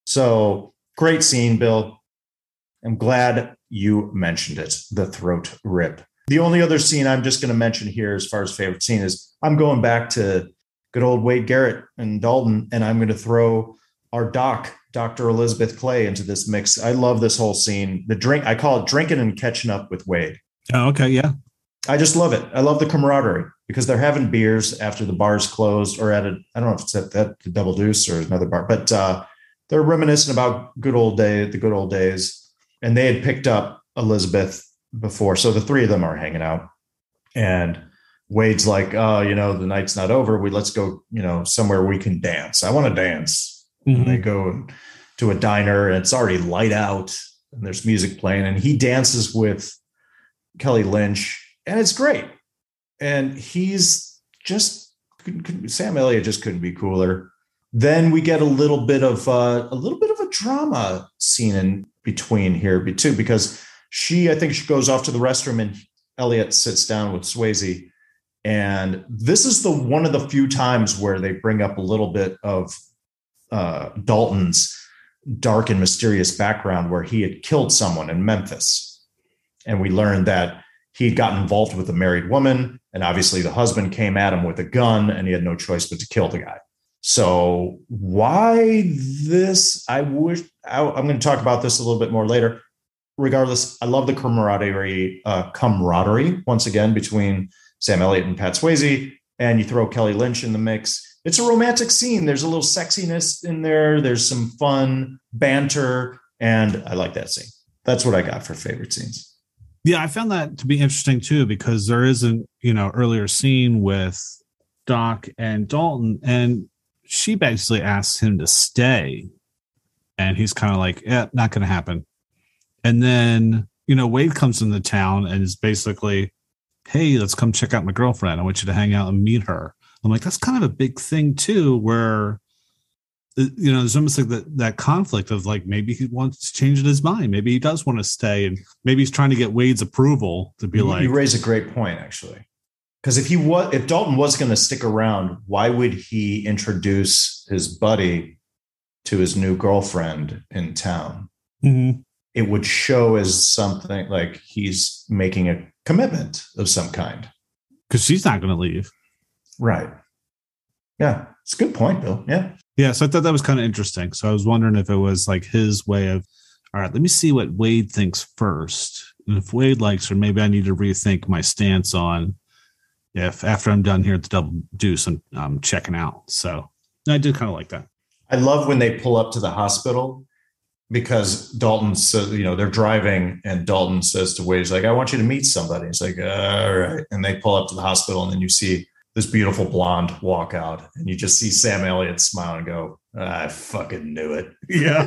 So great scene, Bill. I'm glad you mentioned it, the throat rip. The only other scene I'm just going to mention here as far as favorite scene is I'm going back to good old Wade Garrett and Dalton, and I'm going to throw our doc, Doctor Elizabeth Clay, into this mix. I love this whole scene. The drink, I call it drinking and catching up with Wade. Oh, okay, yeah. I just love it. I love the camaraderie because they're having beers after the bar's closed, or at a, I don't know if it's at that the Double Deuce or another bar, but uh, they're reminiscing about good old day, the good old days. And they had picked up Elizabeth before. So the three of them are hanging out. And Wade's like, oh, you know, the night's not over. We let's go, you know, somewhere we can dance. I want to dance. Mm-hmm. And they go to a diner, and it's already light out, and there's music playing. And he dances with Kelly Lynch, and it's great. And he's just, Sam Elliott just couldn't be cooler. Then we get a little bit of uh, a little bit of a drama scene in between here too, because she, I think she goes off to the restroom, and Elliot sits down with Swayze. And this is the one of the few times where they bring up a little bit of uh, Dalton's dark and mysterious background, where he had killed someone in Memphis. And we learned that he'd gotten involved with a married woman, and obviously the husband came at him with a gun, and he had no choice but to kill the guy. So why this? I wish I, I'm going to talk about this a little bit more later. Regardless, I love the camaraderie, uh, camaraderie once again between Sam Elliott and Pat Swayze, and you throw Kelly Lynch in the mix. It's a romantic scene. There's a little sexiness in there. There's some fun banter, and I like that scene. That's what I got for favorite scenes. Yeah, I found that to be interesting too, because there is an you know earlier scene with Doc and Dalton, and she basically asks him to stay And he's kind of like, yeah, not going to happen. And then, you know, Wade comes into town and is basically, hey, let's come check out my girlfriend. I want you to hang out and meet her. I'm like, that's kind of a big thing too, where, you know, there's almost like that, that conflict of like, maybe he wants to change his mind. Maybe he does want to stay. And maybe he's trying to get Wade's approval to be you, like, you raise a great point, actually. Because if he was, if Dalton was going to stick around, why would he introduce his buddy to his new girlfriend in town? mm-hmm. It would show as something like he's making a commitment of some kind. Because she's not going to leave. Right. Yeah. It's a good point, Bill. Yeah. Yeah. So I thought that was kind of interesting. So I was wondering if it was like his way of, all right, let me see what Wade thinks first. And if Wade likes her, maybe I need to rethink my stance on if after I'm done here at the Double Deuce, I'm, I'm checking out. So I did kind of like that. I love when they pull up to the hospital because Dalton says, you know, they're driving and Dalton says to Wade, he's like, I want you to meet somebody. He's like, all right. And they pull up to the hospital and then you see this beautiful blonde walk out and you just see Sam Elliott smile and go, I fucking knew it. Yeah.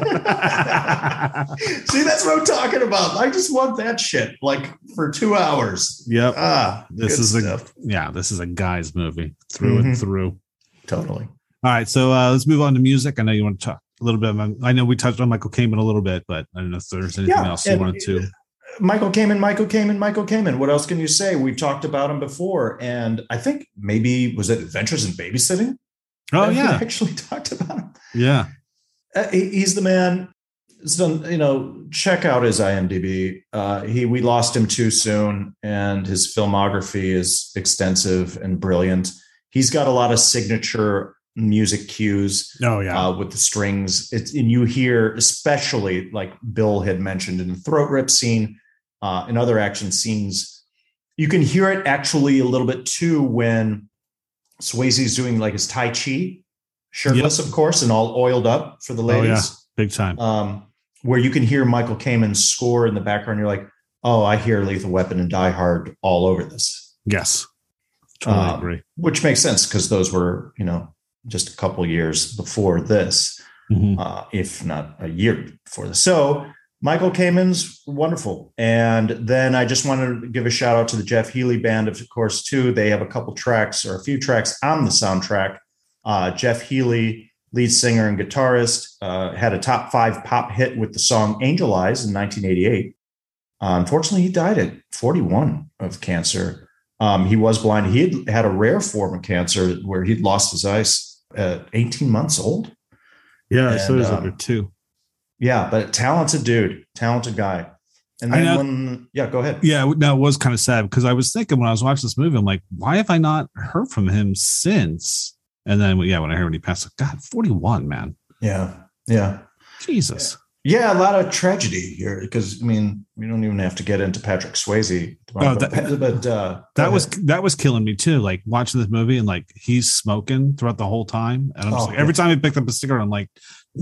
See, that's what I'm talking about. I just want that shit like for two hours. Yep. Ah, this is stuff. a, yeah, this is a guy's movie through Mm-hmm. and through. Totally. All right. So uh, let's move on to music. I know you want to talk a little bit about, I know we touched on Michael Kamen a little bit, but I don't know if there's anything Yeah, else you and- wanted to. Michael Kamen, Michael Kamen, Michael Kamen. What else can you say? We've talked about him before. And I think maybe, was it Adventures in Babysitting? Oh, We yeah. actually talked about him. Yeah. Uh, he- he's the man. He's done, you know, check out his IMDb. Uh, he we lost him too soon, and his filmography is extensive and brilliant. He's got a lot of signature music cues. Oh, yeah. Uh, with the strings. It's and you hear, especially like Bill had mentioned in the throat rip scene, uh, and other action scenes, you can hear it actually a little bit too when Swayze's doing like his Tai Chi, shirtless, yep. of course, and all oiled up for the ladies. Oh, yeah. Big time. Um, where you can hear Michael Kamen's score in the background. You're like, oh, I hear Lethal Weapon and Die Hard all over this. Yes. Totally um, agree. Which makes sense because those were, you know, just a couple years before this, mm-hmm. uh, if not a year before this. So Michael Kamen's wonderful. And then I just wanted to give a shout out to the Jeff Healey Band, of course, too. They have a couple tracks or a few tracks on the soundtrack. Uh, Jeff Healey, lead singer and guitarist, uh, had a top five pop hit with the song Angel Eyes in nineteen eighty-eight. Uh, unfortunately, he died at forty-one of cancer. Um, he was blind. He had had a rare form of cancer where he'd lost his eyes at eighteen months old. Yeah, and, so there's um, other two. Yeah, but talented dude, talented guy. And then know, when, yeah, go ahead. Yeah, no, it was kind of sad because I was thinking when I was watching this movie, I'm like, why have I not heard from him since? And then, yeah, when I heard when he passed, like, God, forty-one, man. Yeah, yeah. Jesus. Yeah, a lot of tragedy here because, I mean, we don't even have to get into Patrick Swayze. Oh, but that, but, uh, that was that was killing me, too. Like, watching this movie and, like, he's smoking throughout the whole time. And I'm just oh, like, yeah. every time he picked up a cigarette, I'm like,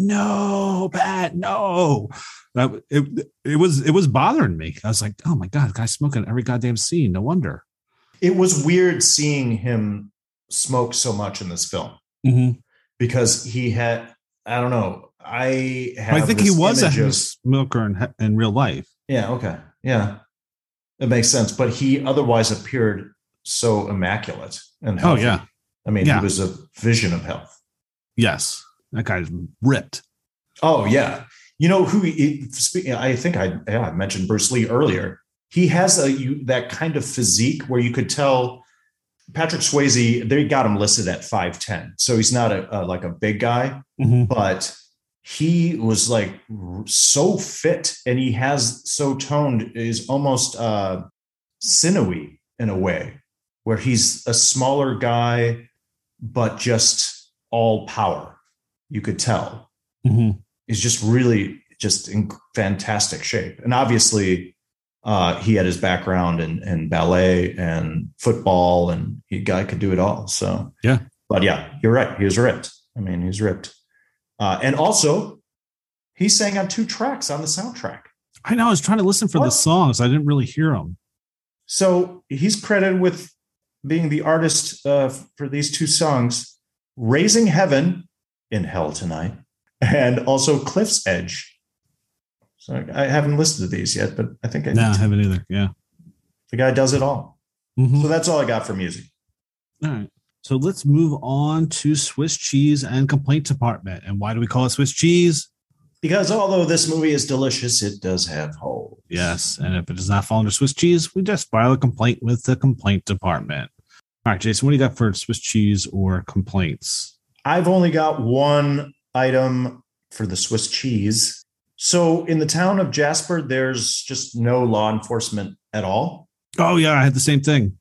no, Pat, no. That, it, it was it was bothering me. I was like, oh, my God, the guy's smoking every goddamn scene. No wonder. It was weird seeing him smoke so much in this film mm-hmm. because he had, I don't know. I have I think he was a of, smoker in, in real life. Yeah. Okay. Yeah. It makes sense. But he otherwise appeared so immaculate and healthy. Oh, yeah. I mean, yeah. he was a vision of health. Yes. That guy's ripped. Oh, yeah. You know who he, I think I, yeah, I mentioned Bruce Lee earlier. He has a you, that kind of physique where you could tell Patrick Swayze, they got him listed at five ten. So he's not a, a like a big guy, mm-hmm. but he was like so fit and he has so toned is almost uh, sinewy in a way where he's a smaller guy, but just all power. You could tell mm-hmm. he's just really just in fantastic shape. And obviously uh, he had his background in, in ballet and football and he guy could do it all. So, yeah, but yeah, you're right. He was ripped. I mean, he's ripped. Uh, and also, he sang on two tracks on the soundtrack. I know. I was trying to listen for what? the songs. I didn't really hear them. So he's credited with being the artist uh, for these two songs, Raising Heaven in Hell Tonight, and also Cliff's Edge. So I haven't listed these yet, but I think I no, I haven't either. Yeah. The guy does it all. Mm-hmm. So that's all I got for music. All right. So let's move on to Swiss Cheese and Complaint Department. And why do we call it Swiss Cheese? Because although this movie is delicious, it does have holes. Yes. And if it does not fall under Swiss Cheese, we just file a complaint with the Complaint Department. All right, Jason, what do you got for Swiss Cheese or complaints? I've only got one item for the Swiss Cheese. So in the town of Jasper, there's just no law enforcement at all. Oh, yeah, I had the same thing.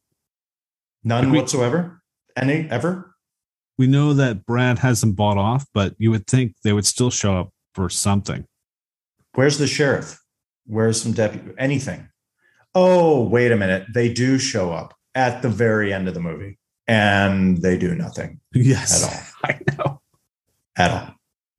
None we, whatsoever? Any, ever? We know that Brad has them bought off, but you would think they would still show up for something. Where's the sheriff? Where's some deputy? Anything? Oh, wait a minute. They do show up at the very end of the movie, and they do nothing. Yes. At all. I know. At all.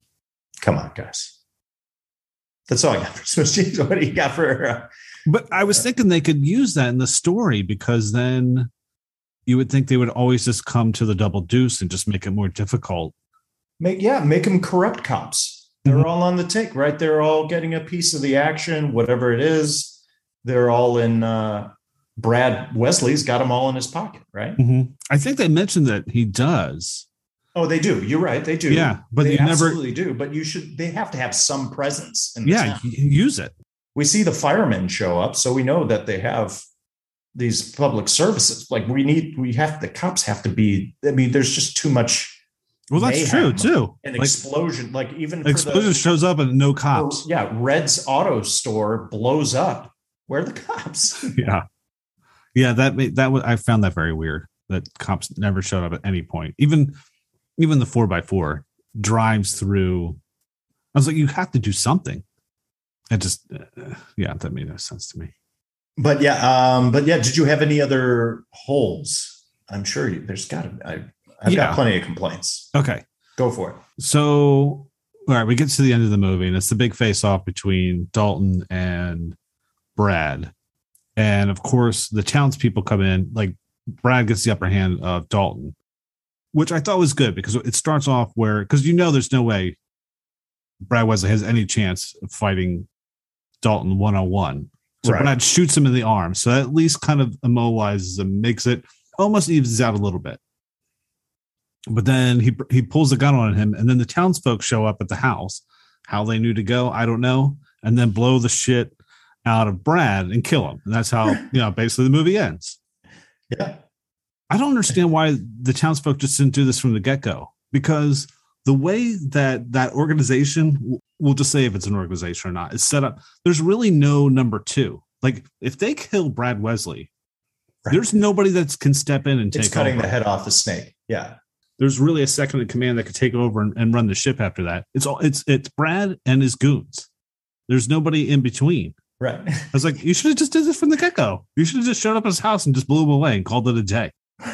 Come on, guys. That's all I got for Swiss Cheese. What do you got for... Uh, but I was thinking they could use that in the story, because then you would think they would always just come to the double deuce and just make it more difficult. Make Yeah, make them corrupt cops. They're mm-hmm. all on the take, right? They're all getting a piece of the action, whatever it is. They're all in... Uh, Brad Wesley's got them all in his pocket, right? Mm-hmm. I think they mentioned that he does. Oh, they do. You're right. They do. Yeah, but they you absolutely never do. But you should. They have to have some presence. In the yeah, town. Use it. We see the firemen show up, so we know that they have these public services. Like we need. We have the cops have to be. I mean, there's just too much. Well, that's true too. An like, explosion, like even explosion the, shows up and no cops. For, yeah, Red's auto store blows up. Where are the cops? Yeah. Yeah, that that was I found that very weird that cops never showed up at any point. Even even the four by four drives through. I was like, you have to do something. It just uh, yeah, that made no sense to me. But yeah, um, but yeah, did you have any other holes? I'm sure you, there's got to. I, I've yeah. got plenty of complaints. Okay, go for it. So all right, we get to the end of the movie, and it's the big face off between Dalton and Brad. And of course, the townspeople come in, like Brad gets the upper hand of Dalton, which I thought was good because it starts off where, because you know, there's no way Brad Wesley has any chance of fighting Dalton one on one. So right. Brad shoots him in the arm. So that at least kind of immobilizes him, makes it almost evens out a little bit. But then he he pulls a gun on him, and then the townsfolk show up at the house. How they knew to go, I don't know. And then blow the shit out of Brad and kill him. And that's how, you know, basically the movie ends. Yeah. I don't understand why the townsfolk just didn't do this from the get-go, because the way that that organization, we'll just say if it's an organization or not, is set up, there's really no number two. Like if they kill Brad Wesley, right. there's nobody that can step in and take over. It's cutting the head off the snake. Yeah. There's really a second in command that could take over and, and run the ship after that. It's all it's it's Brad and his goons. There's nobody in between. Right. I was like, you should have just did this from the get-go. You should have just showed up at his house and just blew him away and called it a day.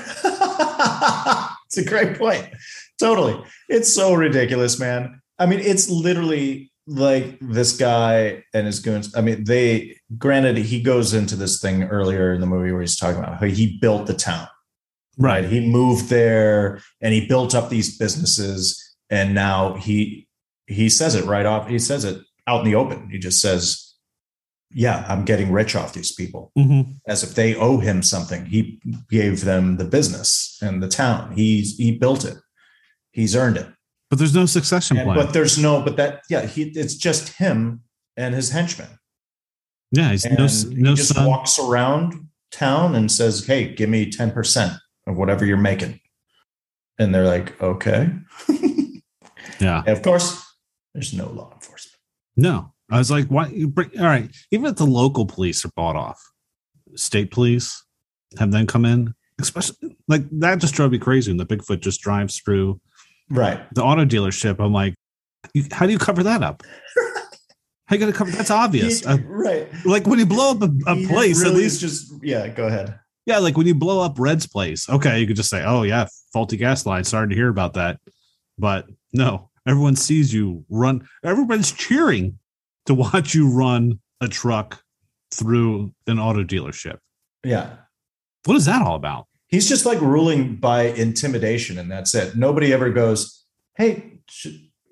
It's a great point. Totally. It's so ridiculous, man. I mean, it's literally like this guy and his goons. I mean, they, granted, he goes into this thing earlier in the movie where he's talking about how he built the town. Right. He moved there and he built up these businesses. And now he, he says it right off. He says it out in the open. He just says, yeah, I'm getting rich off these people, mm-hmm. as if they owe him something. He gave them the business and the town. He's he built it. He's earned it. But there's no succession and, plan. But there's no. But that yeah, he it's just him and his henchmen. Yeah, he's and no no he just son. walks around town and says, "Hey, give me ten percent of whatever you're making," and they're like, "Okay." Yeah. And of course, there's no law enforcement. No. I was like, why you bring all right, even if the local police are bought off, state police have them come in, especially like that just drove me crazy when the Bigfoot just drives through right the auto dealership. I'm like, you, how do you cover that up? How you gonna cover that's obvious. He, uh, right. Like when you blow up a, a place, really at least just yeah, go ahead. Yeah, like when you blow up Red's place, okay, you could just say, oh yeah, faulty gas line. Sorry to hear about that. But no, everyone sees you run, everyone's cheering to watch you run a truck through an auto dealership. Yeah. What is that all about? He's just like ruling by intimidation, and that's it. Nobody ever goes, hey, should,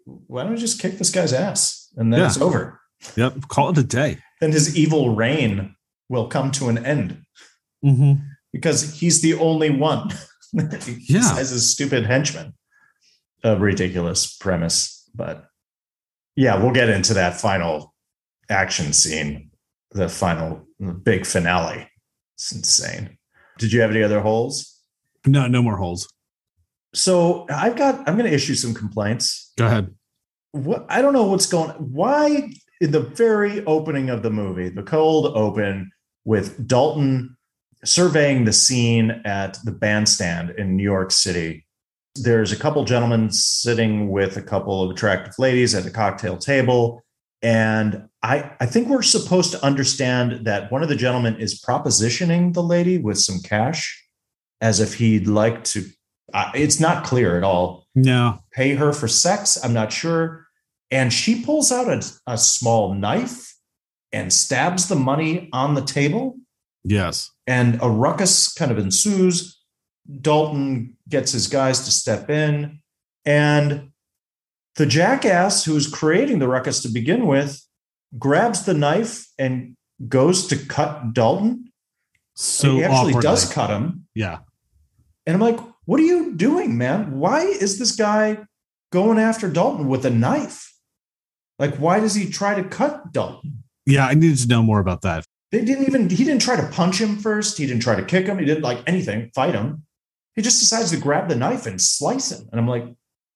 why don't we just kick this guy's ass and then Yeah. it's over? Yep. Call it a day. Then his evil reign will come to an end Mm-hmm. because he's the only one. Yeah. As his stupid henchman. A ridiculous premise, but yeah, we'll get into that final action scene, the final big finale. It's insane. Did you have any other holes? No, no more holes. So I've got, I'm going to issue some complaints. Go ahead. What, I don't know what's going, why in the very opening of the movie, the cold open with Dalton surveying the scene at the bandstand in New York City, there's a couple gentlemen sitting with a couple of attractive ladies at a cocktail table. And I, I think we're supposed to understand that one of the gentlemen is propositioning the lady with some cash as if he'd like to, uh, it's not clear at all. No. Pay her for sex. I'm not sure. And she pulls out a, a small knife and stabs the money on the table. Yes. And a ruckus kind of ensues. Dalton gets his guys to step in, and the jackass who's creating the ruckus to begin with grabs the knife and goes to cut Dalton. So he actually awkwardly. does cut him. Yeah. And I'm like, what are you doing, man? Why is this guy going after Dalton with a knife? Like, why does he try to cut Dalton? Yeah, I needed to know more about that. They didn't even, he didn't try to punch him first. He didn't try to kick him. He didn't like anything, fight him. He just decides to grab the knife and slice him. And I'm like,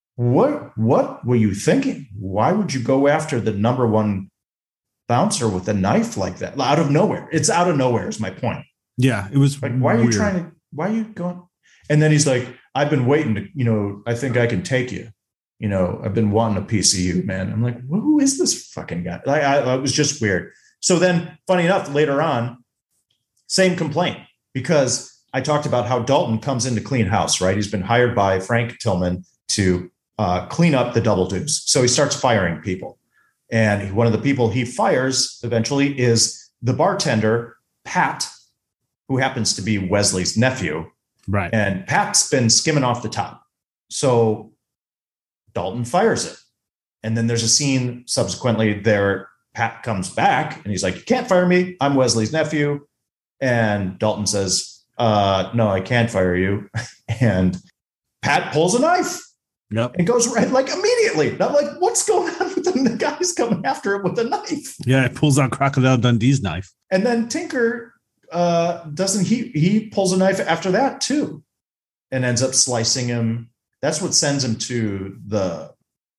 what, what were you thinking? Why would you go after the number one bouncer with a knife like that out of nowhere? It's out of nowhere is my point. Yeah, it was like, why are you weird. trying to, why are you going? And then he's like, I've been waiting to, you know, I think I can take you. You know, I've been wanting a piece of you, man. I'm like, well, who is this fucking guy? Like, I, it was just weird. So then, funny enough, later on, same complaint, because I talked about how Dalton comes in to clean house, right? He's been hired by Frank Tillman to uh, clean up the Double Deuce. So he starts firing people. And one of the people he fires eventually is the bartender, Pat, who happens to be Wesley's nephew. Right. And Pat's been skimming off the top. So Dalton fires it. And then there's a scene subsequently there. Pat comes back and he's like, you can't fire me. I'm Wesley's nephew. And Dalton says, uh, no, I can't fire you. And Pat pulls a knife. Yep. And goes right like immediately. And I'm like, what's going on with them? The guy's coming after it with a knife. Yeah, it pulls out Crocodile Dundee's knife. And then Tinker uh, doesn't he he pulls a knife after that too, and ends up slicing him. That's what sends him to the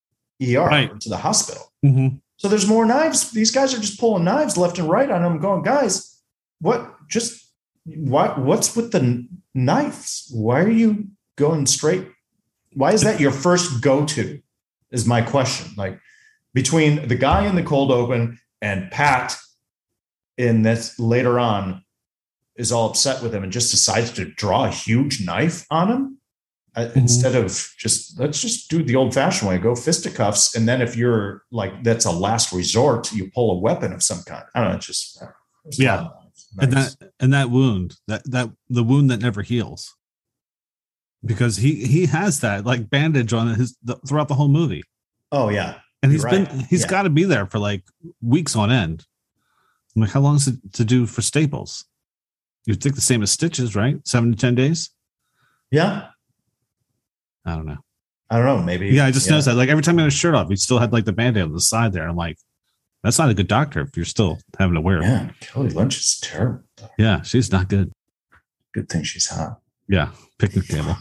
E R, right. to the hospital. Mm-hmm. So there's more knives. These guys are just pulling knives left and right on him, going, guys, what? Just what? What's with the knives? Why are you going straight? Why is that your first go-to is my question. Like between the guy in the cold open and Pat in this later on is all upset with him and just decides to draw a huge knife on him uh, mm-hmm. instead of just, let's just do the old fashioned way, go fisticuffs. And then if you're like, that's a last resort, you pull a weapon of some kind. I don't know. It's just, it's yeah. Nice. And that, and that wound, that, that the wound that never heals. Because he he has that like bandage on his the, throughout the whole movie. Oh yeah, and he's You're been right. he's yeah. got to be there for like weeks on end. I'm like, how long is it to do for staples? You'd think the same as stitches, right? Seven to ten days. Yeah, I don't know. I don't know. Maybe. Yeah, I just yeah. noticed that. Like every time he had his shirt off, he still had like the band-aid on the side there. I'm like, that's not a good doctor if you're still having to wear it. Yeah, Kelly Lynch is terrible. Yeah, she's not good. Good thing she's hot. Yeah, picnic table.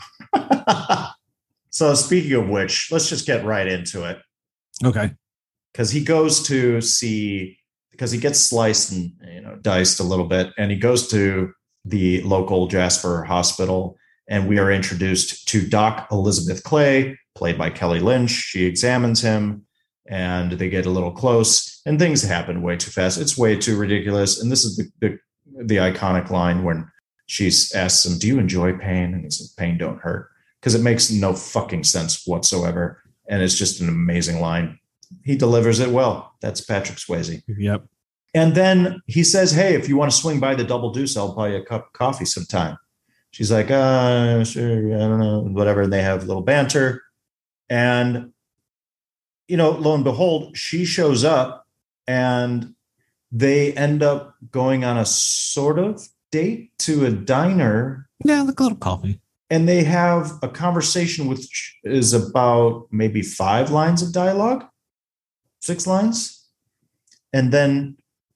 So speaking of which, let's just get right into it. Okay. Because he goes to see, because he gets sliced and, you know, diced a little bit, and he goes to the local Jasper hospital, and we are introduced to Doc Elizabeth Clay, played by Kelly Lynch. She examines him, and they get a little close, and things happen way too fast. It's way too ridiculous. And this is the the, the iconic line when she asks him, do you enjoy pain? And he says, pain don't hurt. Because it makes no fucking sense whatsoever. And it's just an amazing line. He delivers it well. That's Patrick Swayze. Yep. And then he says, hey, if you want to swing by the Double Deuce, I'll buy you a cup of coffee sometime. She's like, uh, sure, I don't know, whatever. And they have a little banter. And you know, lo and behold, she shows up and they end up going on a sort of date to a diner. Yeah, like a little coffee. And they have a conversation which is about maybe five lines of dialogue, six lines. And then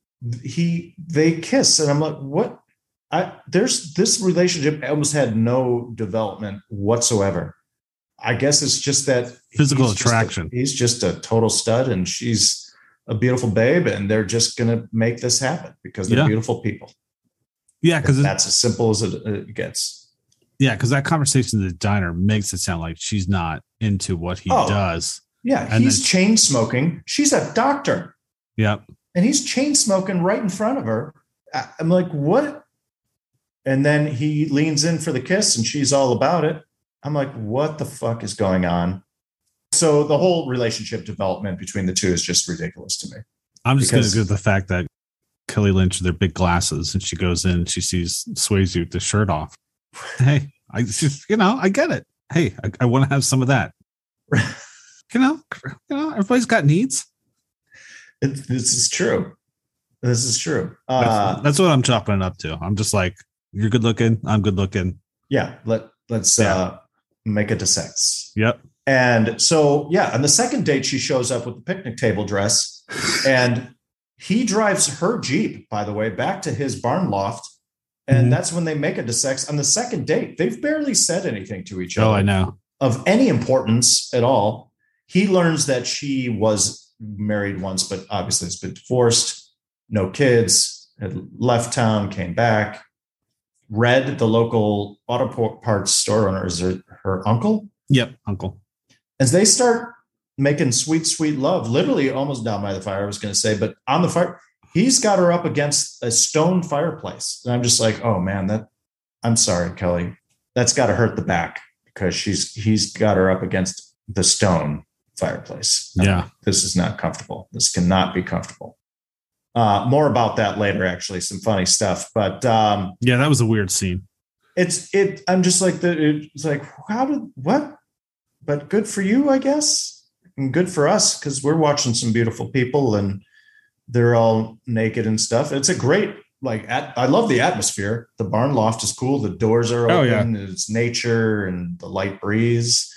he they kiss. And I'm like, what? I there's this relationship almost had no development whatsoever. I guess it's just that physical he's attraction. Just a, he's just a total stud, and she's a beautiful babe, and they're just going to make this happen because they're yeah. beautiful people. Yeah, because that's as simple as it, it gets. Yeah, because that conversation in the diner makes it sound like she's not into what he oh, does. Yeah, and he's then, chain smoking. She's a doctor. Yep. And he's chain smoking right in front of her. I'm like, what? And then he leans in for the kiss, and she's all about it. I'm like, what the fuck is going on? So the whole relationship development between the two is just ridiculous to me. I'm just going to go with the fact that Kelly Lynch with their big glasses, and she goes in and she sees Swayze with the shirt off. Hey, I just, you know, I get it. Hey, I, I want to have some of that. you know, you know, everybody's got needs. It, this is true. This is true. Uh, that's, that's what I'm chopping it up to. I'm just like, you're good looking. I'm good looking. Yeah. Let, let's yeah. uh, make it to sex. Yep. And so, yeah, on the second date, she shows up with the picnic table dress, and he drives her Jeep, by the way, back to his barn loft. And mm-hmm. that's when they make it to sex. On the second date, they've barely said anything to each other. Oh, I know. Of any importance at all. He learns that she was married once, but obviously has been divorced, no kids, had left town, came back. Red, the local auto parts store owner, is her, her uncle? Yep, uncle. As they start making sweet, sweet love, literally almost down by the fire, I was going to say, but on the fire, he's got her up against a stone fireplace. And I'm just like, oh man, that I'm sorry, Kelly. That's got to hurt the back because she's he's got her up against the stone fireplace. Yeah. Um, this is not comfortable. This cannot be comfortable. Uh, more about that later, actually, some funny stuff. But um, yeah, that was a weird scene. It's it. I'm just like the. It's like how did what? But good for you, I guess, and good for us because we're watching some beautiful people and they're all naked and stuff. It's a great like. At, I love the atmosphere. The barn loft is cool. The doors are open. Oh, yeah. And it's nature and the light breeze.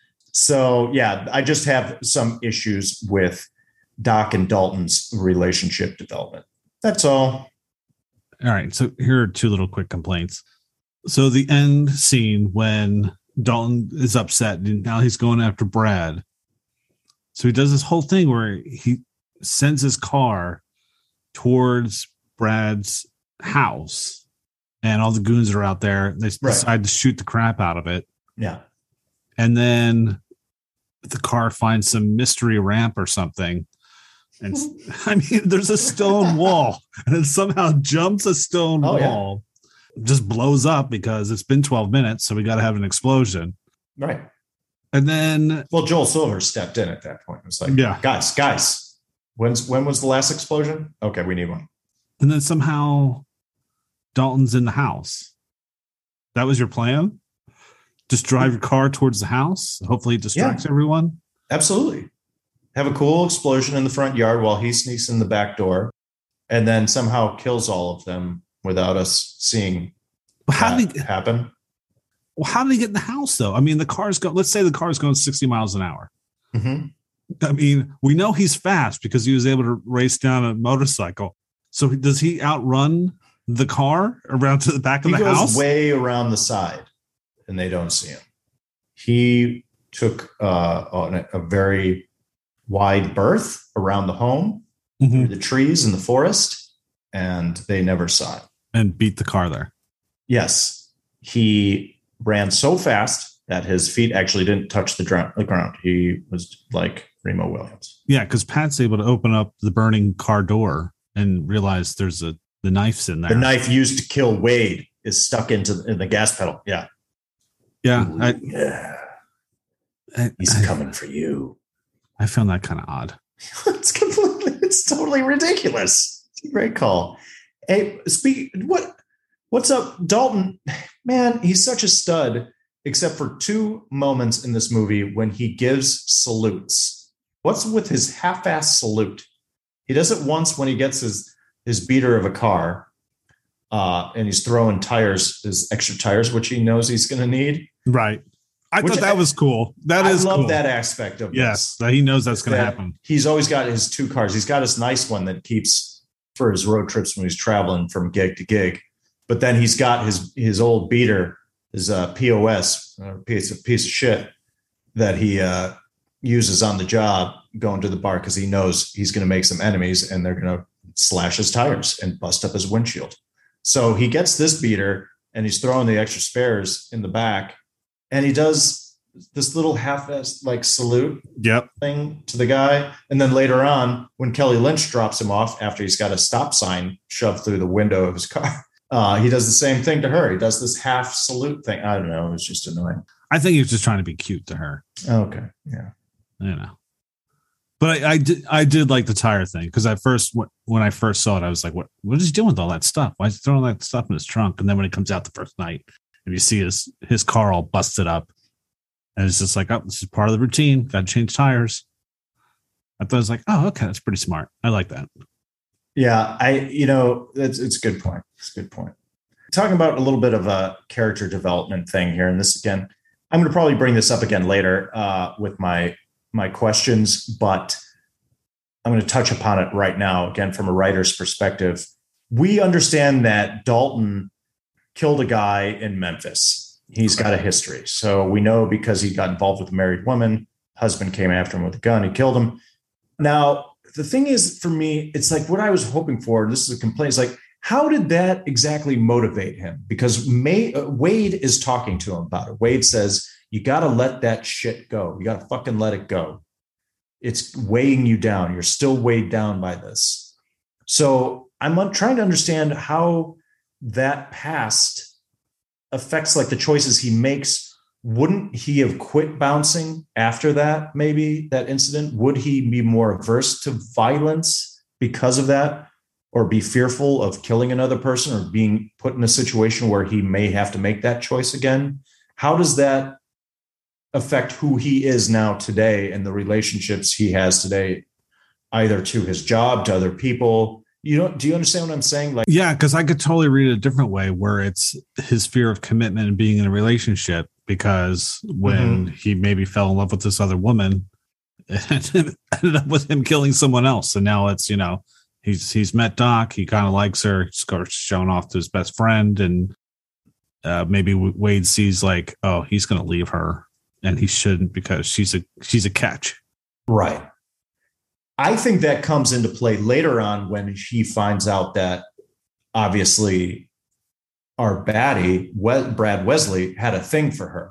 So yeah, I just have some issues with Doc and Dalton's relationship development. That's all. All right. So here are two little quick complaints. So the end scene when Dalton is upset and now he's going after Brad. So he does this whole thing where he sends his car towards Brad's house and all the goons are out there. They right. decide to shoot the crap out of it. Yeah. And then the car finds some mystery ramp or something. And I mean, there's a stone wall and it somehow jumps a stone oh, wall, yeah. just blows up because it's been twelve minutes. So we got to have an explosion. Right. And then, well, Joel Silver stepped in at that point. It was like, yeah, guys, guys, when's, when was the last explosion? Okay. We need one. And then somehow Dalton's in the house. That was your plan? Just drive your car towards the house. Hopefully it distracts yeah. everyone. Absolutely. Have a cool explosion in the front yard while he sneaks in the back door and then somehow kills all of them without us seeing well, how that did he, happen. Well, how did he get in the house, though? I mean, the car's go. Let's say the car's going sixty miles an hour. Mm-hmm. I mean, we know he's fast because he was able to race down a motorcycle. So does he outrun the car around to the back of he the house? He goes way around the side and they don't see him. He took uh, a very wide berth around the home, mm-hmm. through the trees in the forest, and they never saw him. And beat the car there. Yes. He ran so fast that his feet actually didn't touch the, dr- the ground. He was like Remo Williams. Yeah, because Pat's able to open up the burning car door and realize there's a the knife's in there. The knife used to kill Wade is stuck into in the gas pedal. Yeah. Yeah. Ooh, I, yeah. I, He's I, coming for you. I found that kind of odd. It's completely, it's totally ridiculous. It's a great call. Hey, speak, what, what's up, Dalton? Man, he's such a stud, except for two moments in this movie when he gives salutes What's with his half-ass salute? He does it once when he gets his his beater of a car, uh, and he's throwing tires, his extra tires, which he knows he's going to need. Right. I which thought that I, was cool. That I is love cool. that aspect of yes, this. That he knows that's going to that happen. He's always got his two cars. He's got his nice one that keeps for his road trips when he's traveling from gig to gig. But then he's got his his old beater, his uh, P O S, a piece of piece of shit that he uh, uses on the job going to the bar because he knows he's going to make some enemies and they're going to slash his tires and bust up his windshield. So he gets this beater and he's throwing the extra spares in the back, and he does this little half-assed like salute yep. thing to the guy. And then later on, when Kelly Lynch drops him off after he's got a stop sign shoved through the window of his car, uh, he does the same thing to her. He does this half salute thing. I don't know. It was just annoying. I think he was just trying to be cute to her. Okay. Yeah. You know. But I, I did I did like the tire thing because at first when I first saw it, I was like, "What? What is he doing with all that stuff? Why is he throwing that stuff in his trunk?" And then when he comes out the first night, and you see his his car all busted up, and it's just like, "Oh, this is part of the routine. Got to change tires." I thought it was like, "Oh, okay, that's pretty smart. I like that." Yeah, I you know it's it's a good point. It's a good point. Talking about a little bit of a character development thing here, and this again, I'm going to probably bring this up again later uh, with my. my questions, but I'm going to touch upon it right now. Again, from a writer's perspective, we understand that Dalton killed a guy in Memphis. He's got a history. So we know because he got involved with a married woman, husband came after him with a gun, he killed him. Now, the thing is, for me, it's like what I was hoping for. This is a complaint. It's like, how did that exactly motivate him? Because May, uh, Wade is talking to him about it. Wade says, you got to let that shit go. You got to fucking let it go. It's weighing you down. You're still weighed down by this. So I'm trying to understand how that past affects like the choices he makes. Wouldn't he have quit bouncing after that? Maybe that incident, would he be more averse to violence because of that, or be fearful of killing another person or being put in a situation where he may have to make that choice again? How does that affect who he is now today and the relationships he has today, either to his job, to other people? You know, do you understand what I'm saying? Like, yeah, because I could totally read it a different way, where it's his fear of commitment and being in a relationship, because when mm-hmm. he maybe fell in love with this other woman, it ended up with him killing someone else. And now it's, you know, he's he's met Doc, he kind of likes her, he's showing off to his best friend, and uh, maybe Wade sees like, oh, he's going to leave her. And he shouldn't, because she's a she's a catch. Right. I think that comes into play later on when he finds out that obviously our baddie, Brad Wesley, had a thing for her.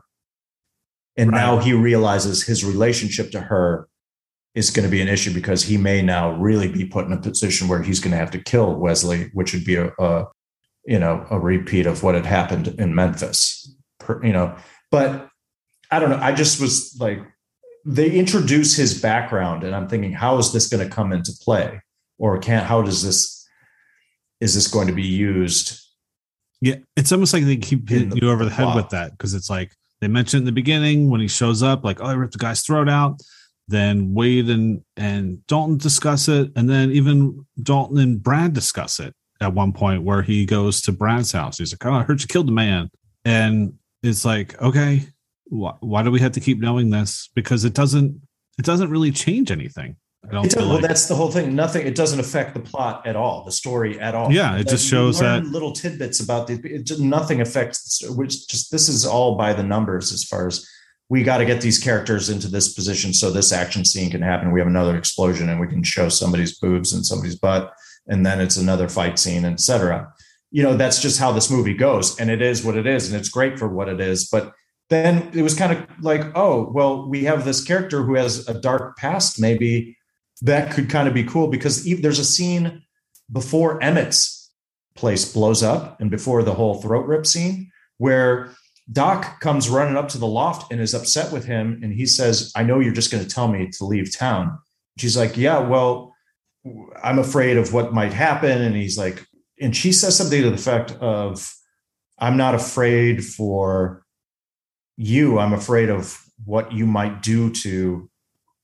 And right. now he realizes his relationship to her is going to be an issue, because he may now really be put in a position where he's going to have to kill Wesley, which would be a, a you know, a repeat of what had happened in Memphis, you know, but I don't know. I just was like, they introduce his background, and I'm thinking, how is this going to come into play? Or can't, how does this, is this going to be used? Yeah. It's almost like they keep hitting the, you over the head wow. with that. Cause it's like they mentioned in the beginning when he shows up, like, oh, I ripped the guy's throat out. Then Wade and, and Dalton discuss it. And then even Dalton and Brad discuss it at one point, where he goes to Brad's house. He's like, oh, I heard you killed a man. And it's like, okay, why, why do we have to keep knowing this? Because it doesn't, it doesn't really change anything. I don't it does, feel well, like. that's the whole thing. Nothing. It doesn't affect the plot at all, the story at all. Yeah, it like, just shows that little tidbits about the. It just, nothing affects. Which just this is all by the numbers as far as we got to get these characters into this position so this action scene can happen. We have another explosion and we can show somebody's boobs and somebody's butt, and then it's another fight scene, et cetera. You know, that's just how this movie goes, and it is what it is, and it's great for what it is, but. Then it was kind of like, oh, well, we have this character who has a dark past. Maybe that could kind of be cool, because there's a scene before Emmett's place blows up and before the whole throat rip scene where Doc comes running up to the loft and is upset with him. And he says, I know you're just going to tell me to leave town. She's like, yeah, well, I'm afraid of what might happen. And he's like, and she says something to the effect of, I'm not afraid for you, I'm afraid of what you might do to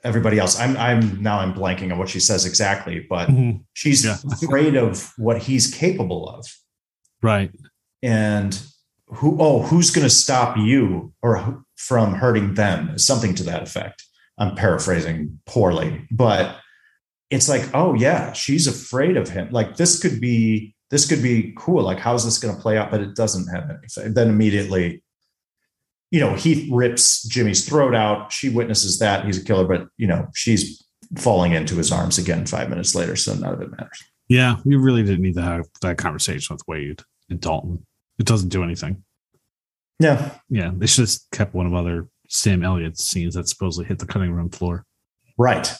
everybody else. I'm I'm now I'm blanking on what she says exactly, but mm-hmm. she's yeah. afraid of what he's capable of. Right. And who, oh, who's going to stop you or from hurting them? Something to that effect. I'm paraphrasing poorly, but it's like, oh yeah, she's afraid of him. Like this could be, this could be cool. Like, how is this going to play out? But it doesn't have anything. Then immediately, you know, Heath rips Jimmy's throat out. She witnesses that he's a killer, but you know, she's falling into his arms again five minutes later. So none of it matters. Yeah. We really didn't need to have that conversation with Wade and Dalton. It doesn't do anything. Yeah. Yeah. They should have kept one of other Sam Elliott's scenes that supposedly hit the cutting room floor. Right.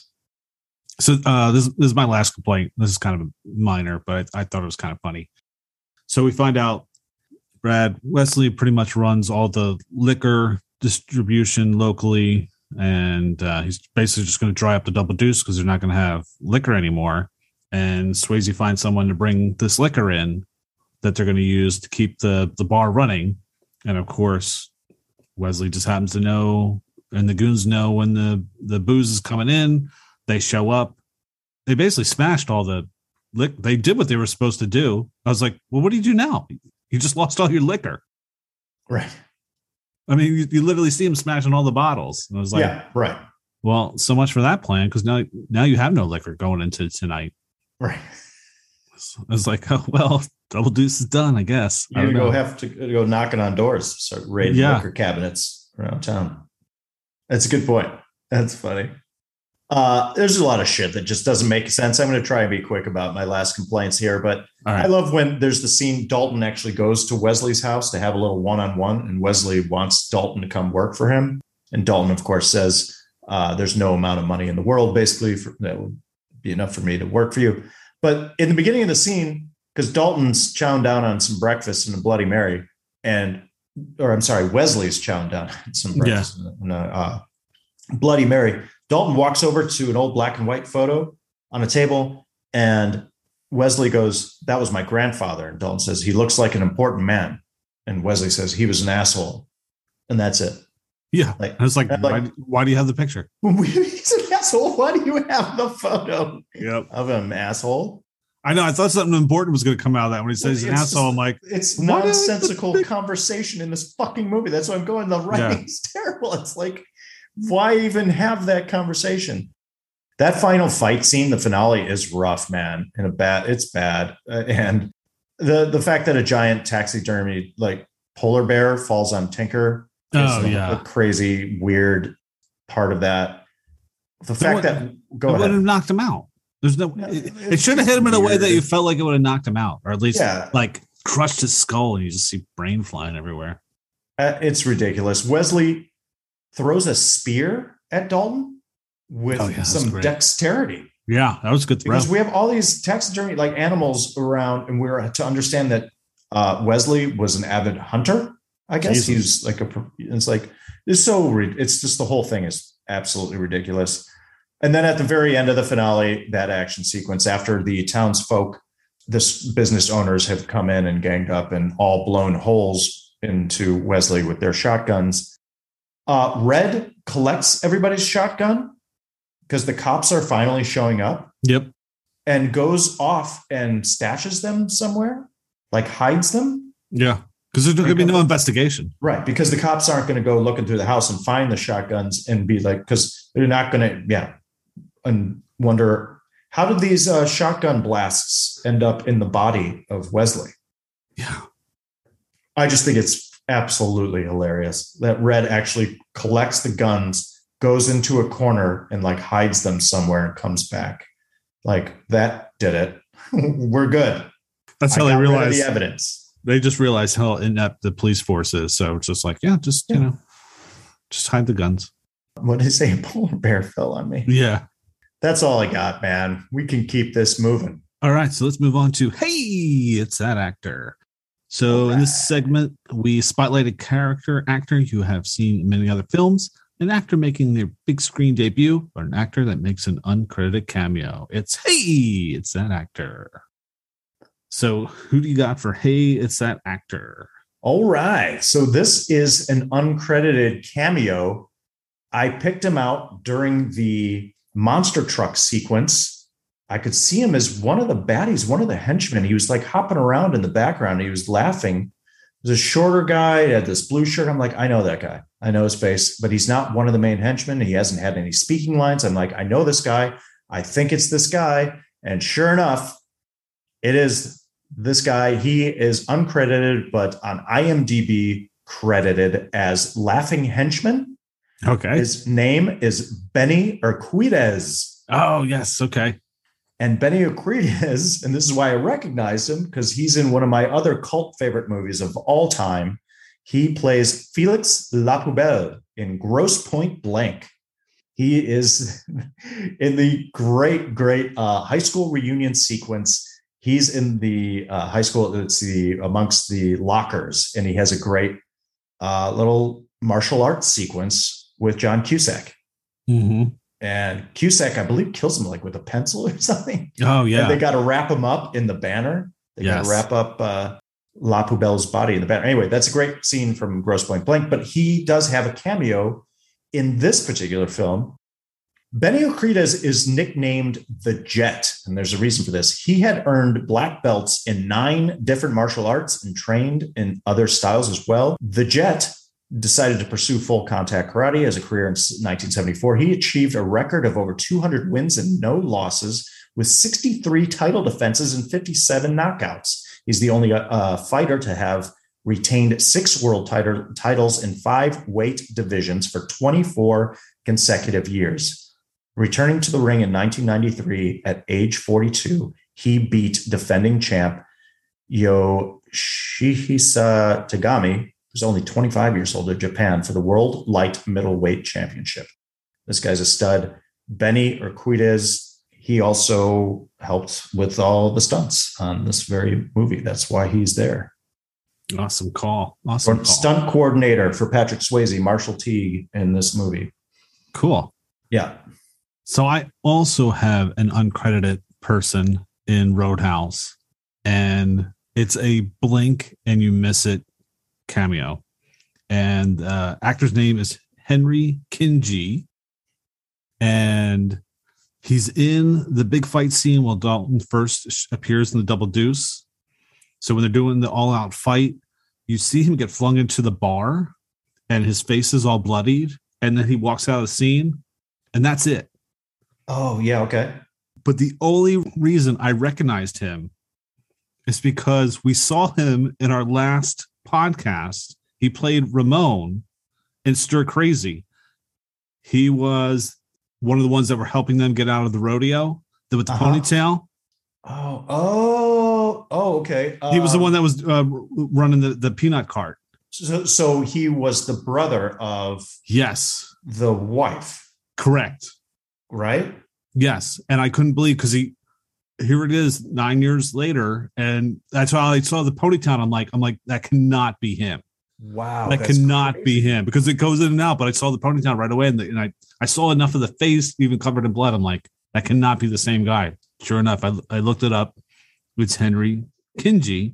So uh, this, this is my last complaint. This is kind of minor, but I, I thought it was kind of funny. So we find out Brad Wesley pretty much runs all the liquor distribution locally, and uh, he's basically just going to dry up the Double Deuce because they're not going to have liquor anymore. And Swayze finds someone to bring this liquor in that they're going to use to keep the, the bar running. And of course, Wesley just happens to know, and the goons know when the, the booze is coming in. They show up. They basically smashed all the liquor. They did what they were supposed to do. I was like, well, what do you do now? You just lost all your liquor. Right. I mean, you, you literally see him smashing all the bottles. And I was like, yeah, right. Well, so much for that plan, because now, now you have no liquor going into tonight. Right. I was like, oh, well, Double Deuce is done, I guess. You're going to go have to go knocking on doors, start raiding yeah. liquor cabinets around town. That's a good point. That's funny. Uh, there's a lot of shit that just doesn't make sense. I'm going to try and be quick about my last complaints here, but right. I love when there's the scene Dalton actually goes to Wesley's house to have a little one-on-one, and Wesley wants Dalton to come work for him. And Dalton, of course, says, uh, there's no amount of money in the world, basically, for, that would be enough for me to work for you. But in the beginning of the scene, because Dalton's chowing down on some breakfast in a Bloody Mary, and, or I'm sorry, Wesley's chowing down on some breakfast yeah. in a uh, Bloody Mary. Dalton walks over to an old black and white photo on a table, and Wesley goes, that was my grandfather. And Dalton says, he looks like an important man. And Wesley says, he was an asshole. And that's it. Yeah. Like, I was like, like why, why do you have the picture? He's an asshole. Why do you have the photo yep. of an asshole? I know. I thought something important was going to come out of that when he says he's an asshole. I'm like, it's nonsensical conversation in this fucking movie. That's why I'm going, the writing's yeah. terrible. It's like, why even have that conversation? That final fight scene, the finale, is rough, man. In a bad, it's bad. Uh, and the the fact that a giant taxidermy like polar bear falls on Tinker is oh, a, yeah. a crazy, weird part of that. The fact would, that go it ahead. would have knocked him out. There's no. It, it should have hit him in a way that you felt like it would have knocked him out, or at least yeah. like crushed his skull, and you just see brain flying everywhere. Uh, it's ridiculous. Wesley throws a spear at Dalton with oh, yeah, some dexterity. Yeah, that was good. Because we have all these taxidermy like animals around, and we're to understand that uh, Wesley was an avid hunter. I guess Jesus. He's like a. It's like it's so. It's just the whole thing is absolutely ridiculous. And then at the very end of the finale, that action sequence after the townsfolk, this business owners have come in and ganged up and all blown holes into Wesley with their shotguns. Uh, Red collects everybody's shotgun because the cops are finally showing up. Yep. And goes off and stashes them somewhere, like hides them. Yeah. Because there's going to be no investigation. Right. Because the cops aren't going to go looking through the house and find the shotguns and be like, because they're not going to, yeah. And wonder, how did these uh, shotgun blasts end up in the body of Wesley? Yeah. I just think it's absolutely hilarious that Red actually collects the guns, goes into a corner and like hides them somewhere and comes back. Like that did it. We're good. That's how they realize the evidence. They just realize how inept the police force is. So it's just like, yeah, just, yeah. you know, just hide the guns. What did he say? A polar bear fell on me. Yeah. That's all I got, man. We can keep this moving. All right. So let's move on to, hey, it's that actor. So right. in this segment, we spotlight a character actor you have seen in many other films, an actor making their big screen debut, or an actor that makes an uncredited cameo. It's, hey, it's that actor. So who do you got for, hey, it's that actor? All right. So this is an uncredited cameo I picked him out during the monster truck sequence. I could see him as one of the baddies, one of the henchmen. He was like hopping around in the background. He was laughing. He was a shorter guy. He had this blue shirt. I'm like, I know that guy. I know his face, but he's not one of the main henchmen. He hasn't had any speaking lines. I'm like, I know this guy. I think it's this guy. And sure enough, it is this guy. He is uncredited, but on IMDb credited as Laughing Henchman. Okay. His name is Benny Urquidez. Oh, yes. Okay. And Benny Urquidez, and this is why I recognize him, because he's in one of my other cult favorite movies of all time. He plays Felix Lapoubelle in Grosse Pointe Blank. He is in the great, great uh, high school reunion sequence. He's in the uh, high school. It's the amongst the lockers, and he has a great uh, little martial arts sequence with John Cusack. Mm-hmm. And Cusack, I believe, kills him like with a pencil or something. Oh, yeah. And they got to wrap him up in the banner. They yes. got to wrap up uh, La Poubelle's body in the banner. Anyway, that's a great scene from Grosse Pointe Blank, but he does have a cameo in this particular film. Benny Urquidez is nicknamed the Jet, and there's a reason for this. He had earned black belts in nine different martial arts and trained in other styles as well. The Jet decided to pursue full contact karate as a career in nineteen seventy-four. He achieved a record of over two hundred wins and no losses with sixty-three title defenses and fifty-seven knockouts. He's the only uh, fighter to have retained six world title, titles in five weight divisions for twenty-four consecutive years. Returning to the ring in nineteen ninety-three at age forty-two, he beat defending champ Yoshihisa Tagami, who's only twenty-five years old, of Japan, for the World Light Middleweight Championship. This guy's a stud. Benny Urquidez, he also helped with all the stunts on this very movie. That's why he's there. Awesome call. Awesome call. Stunt coordinator for Patrick Swayze, Marshall Teague, in this movie. Cool. Yeah. So I also have an uncredited person in Roadhouse, and it's a blink and you miss it cameo. And uh actor's name is Henry Kingi, and he's in the big fight scene while Dalton first appears in the Double Deuce. So when they're doing the all-out fight, you see him get flung into the bar and his face is all bloodied, and then he walks out of the scene, and that's it. Oh, yeah, okay. But the only reason I recognized him is because we saw him in our last podcast. He played Ramon in Stir Crazy. He was one of the ones that were helping them get out of the rodeo with the uh-huh. ponytail. Oh, oh, oh, okay. Um, he was the one that was uh, running the, the peanut cart. So, so he was the brother of yes, the wife. Correct. Right? Yes. And I couldn't believe, because he here it is nine years later, and that's why I saw the ponytail. I'm like, I'm like, that cannot be him. Wow. That cannot crazy. be him, because it goes in and out, but I saw the ponytail right away, and, the, and I, I saw enough of the face even covered in blood. I'm like, that cannot be the same guy. Sure enough, I, I looked it up. It's Henry Kingi.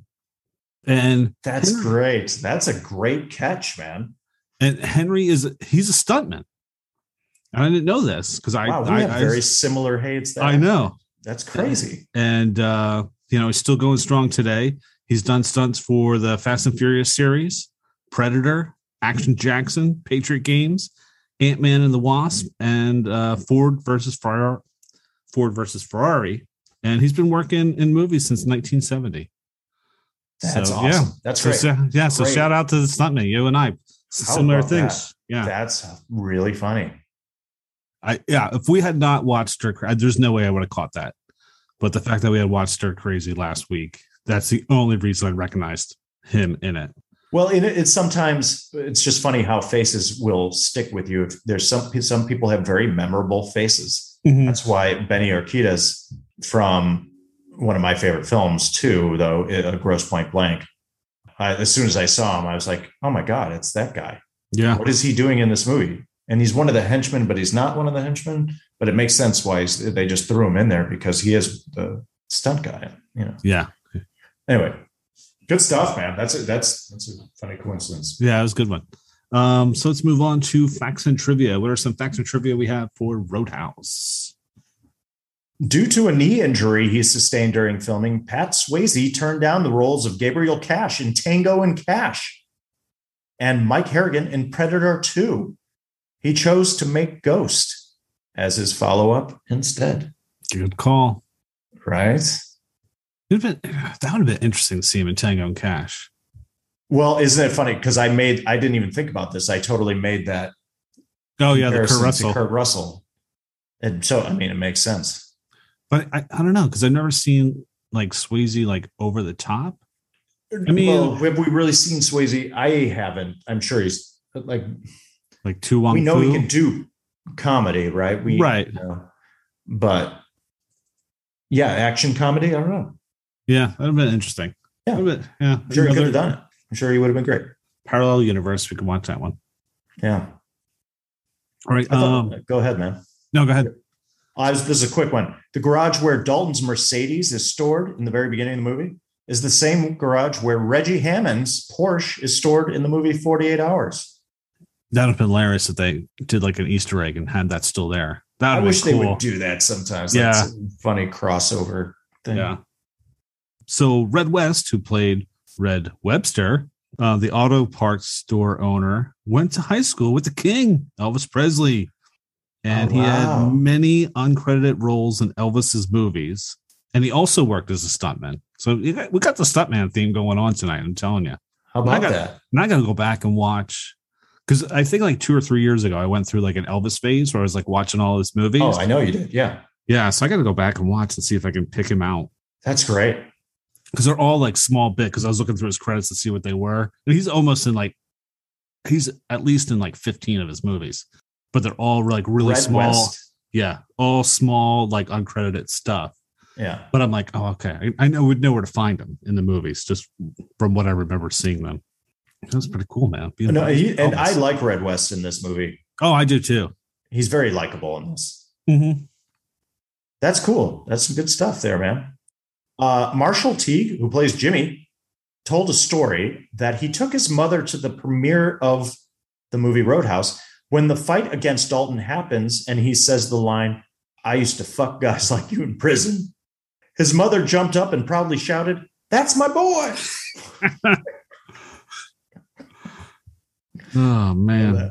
And that's Henry, great. That's a great catch, man. And Henry is, he's a stuntman. And I didn't know this because I, wow, we I, have I very similar hates there. I know. That's crazy. And, uh, you know, he's still going strong today. He's done stunts for the Fast and Furious series, Predator, Action Jackson, Patriot Games, Ant-Man and the Wasp, and uh, Ford versus Ferrari. Ford versus Ferrari. And he's been working in movies since nineteen seventy. That's so, awesome. Yeah. That's so, great. So, yeah. So great. Shout out to the stuntman, you and I. Similar things. That? Yeah. That's really funny. I yeah, if we had not watched Stir Crazy, there's no way I would have caught that. But the fact that we had watched Stir Crazy last week, that's the only reason I recognized him in it. Well, it, it's sometimes it's just funny how faces will stick with you. If there's some some people have very memorable faces. Mm-hmm. That's why Benny Urquidez, from one of my favorite films too, though, uh, Grosse Pointe Blank. I, as soon as I saw him, I was like, "Oh my God, it's that guy!" Yeah, what is he doing in this movie? And he's one of the henchmen, but he's not one of the henchmen. But it makes sense why he's, they just threw him in there, because he is the stunt guy. You know. Yeah. Anyway, good stuff, man. That's a, that's that's a funny coincidence. Yeah, it was a good one. Um, so let's move on to facts and trivia. What are some facts and trivia we have for Roadhouse? Due to a knee injury he sustained during filming, Pat Swayze turned down the roles of Gabriel Cash in Tango and Cash and Mike Harrigan in Predator two. He chose to make Ghost as his follow-up instead. Good call. Right? Been, that would have been interesting to see him in Tango and Cash. Well, isn't it funny? Because I made, I didn't even think about this. I totally made that. Oh, yeah, the Kurt Russell. Kurt Russell. And so, I mean, it makes sense. But I, I don't know, because I've never seen like Swayze like over the top. I mean, well, have we really seen Swayze? I haven't. I'm sure he's like, like Tu Wong we know Fu. He can do comedy, right? We, right. You know, but yeah, action comedy. I don't know. Yeah, that'd have been interesting. Yeah, been, yeah. I'm sure Another, he could have done it. I'm sure he would have been great. Parallel universe. We can watch that one. Yeah. All right. Thought, um, go ahead, man. No, go ahead. Uh, this is a quick one. The garage where Dalton's Mercedes is stored in the very beginning of the movie is the same garage where Reggie Hammond's Porsche is stored in the movie forty-eight hours. That would have been hilarious if they did like an Easter egg and had that still there. That I wish cool. they would do that sometimes. Yeah. That's a funny crossover thing. Yeah. So Red West, who played Red Webster, uh, the auto parts store owner, went to high school with the king, Elvis Presley. And oh, wow. he had many uncredited roles in Elvis's movies. And he also worked as a stuntman. So we got, we got the stuntman theme going on tonight, I'm telling you. How about I got, that? And I got to go back and watch. Because I think like two or three years ago, I went through like an Elvis phase where I was like watching all his movies. Oh, I know you did. Yeah. Yeah. So I got to go back and watch and see if I can pick him out. That's great. Because they're all like small bit. Because I was looking through his credits to see what they were. And he's almost in like, he's at least in like fifteen of his movies. But they're all like really Red small. West. Yeah. All small, like uncredited stuff. Yeah. But I'm like, oh, okay. I, I know we'd know where to find them in the movies, just from what I remember seeing them. That was pretty cool, man. Being no, he, and I like Red West in this movie. Oh, I do too. He's very likable in this. Mm-hmm. That's cool. That's some good stuff there, man. Uh, Marshall Teague, who plays Jimmy, told a story that he took his mother to the premiere of the movie Roadhouse. When the fight against Dalton happens and he says the line, "I used to fuck guys like you in prison," his mother jumped up and proudly shouted, "That's my boy." Oh, man.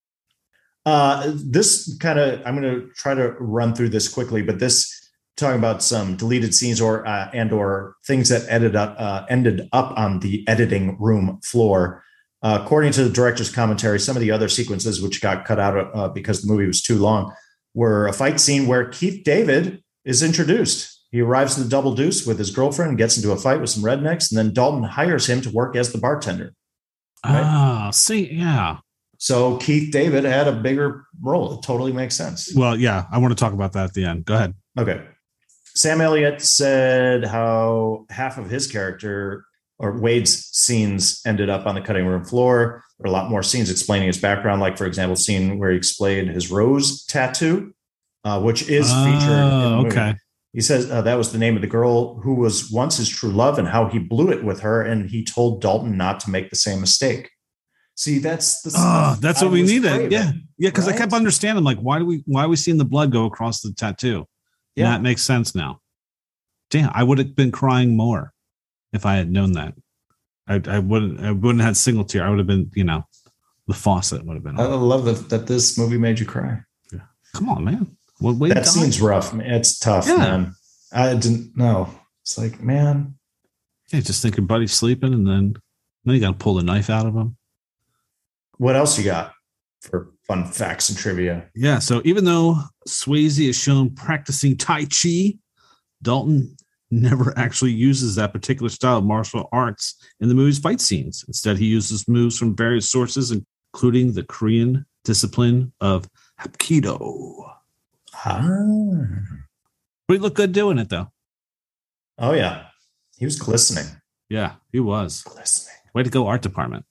Uh, this kind of, I'm going to try to run through this quickly, but this talking about some deleted scenes or uh, and or things that ended up, uh, ended up on the editing room floor. Uh, according to the director's commentary, some of the other sequences which got cut out uh, because the movie was too long were a fight scene where Keith David is introduced. He arrives in the Double Deuce with his girlfriend and gets into a fight with some rednecks, and then Dalton hires him to work as the bartender. Right? Ah, see, yeah. So Keith David had a bigger role. It totally makes sense. Well, yeah, I want to talk about that at the end. Go ahead. Okay. Sam Elliott said how half of his character or Wade's scenes ended up on the cutting room floor. There are a lot more scenes explaining his background, like, for example, scene where he explained his rose tattoo, uh, which is oh, featured in the movie. Okay. He says uh, that was the name of the girl who was once his true love and how he blew it with her. And he told Dalton not to make the same mistake. See, that's the oh, that's what I we needed. craving, yeah. Yeah. Cause right? I kept understanding, like, why do we, why are we seeing the blood go across the tattoo? Yeah. And that makes sense now. Damn. I would have been crying more if I had known that. I, I wouldn't, I wouldn't have had single tear. I would have been, you know, the faucet would have been. I love that, that this movie made you cry. Yeah. Come on, man. Well, that died. Seems rough. Man. It's tough, yeah. man. I didn't know. It's like, man. Yeah, just think your buddy's sleeping and then, then you got to pull the knife out of him. What else you got for fun facts and trivia? Yeah. So even though Swayze is shown practicing Tai Chi, Dalton never actually uses that particular style of martial arts in the movie's fight scenes. Instead, he uses moves from various sources, including the Korean discipline of Hapkido. Ah. But he looked good doing it, though. Oh, yeah. He was glistening. Yeah, he was. Glistening. Way to go, art department.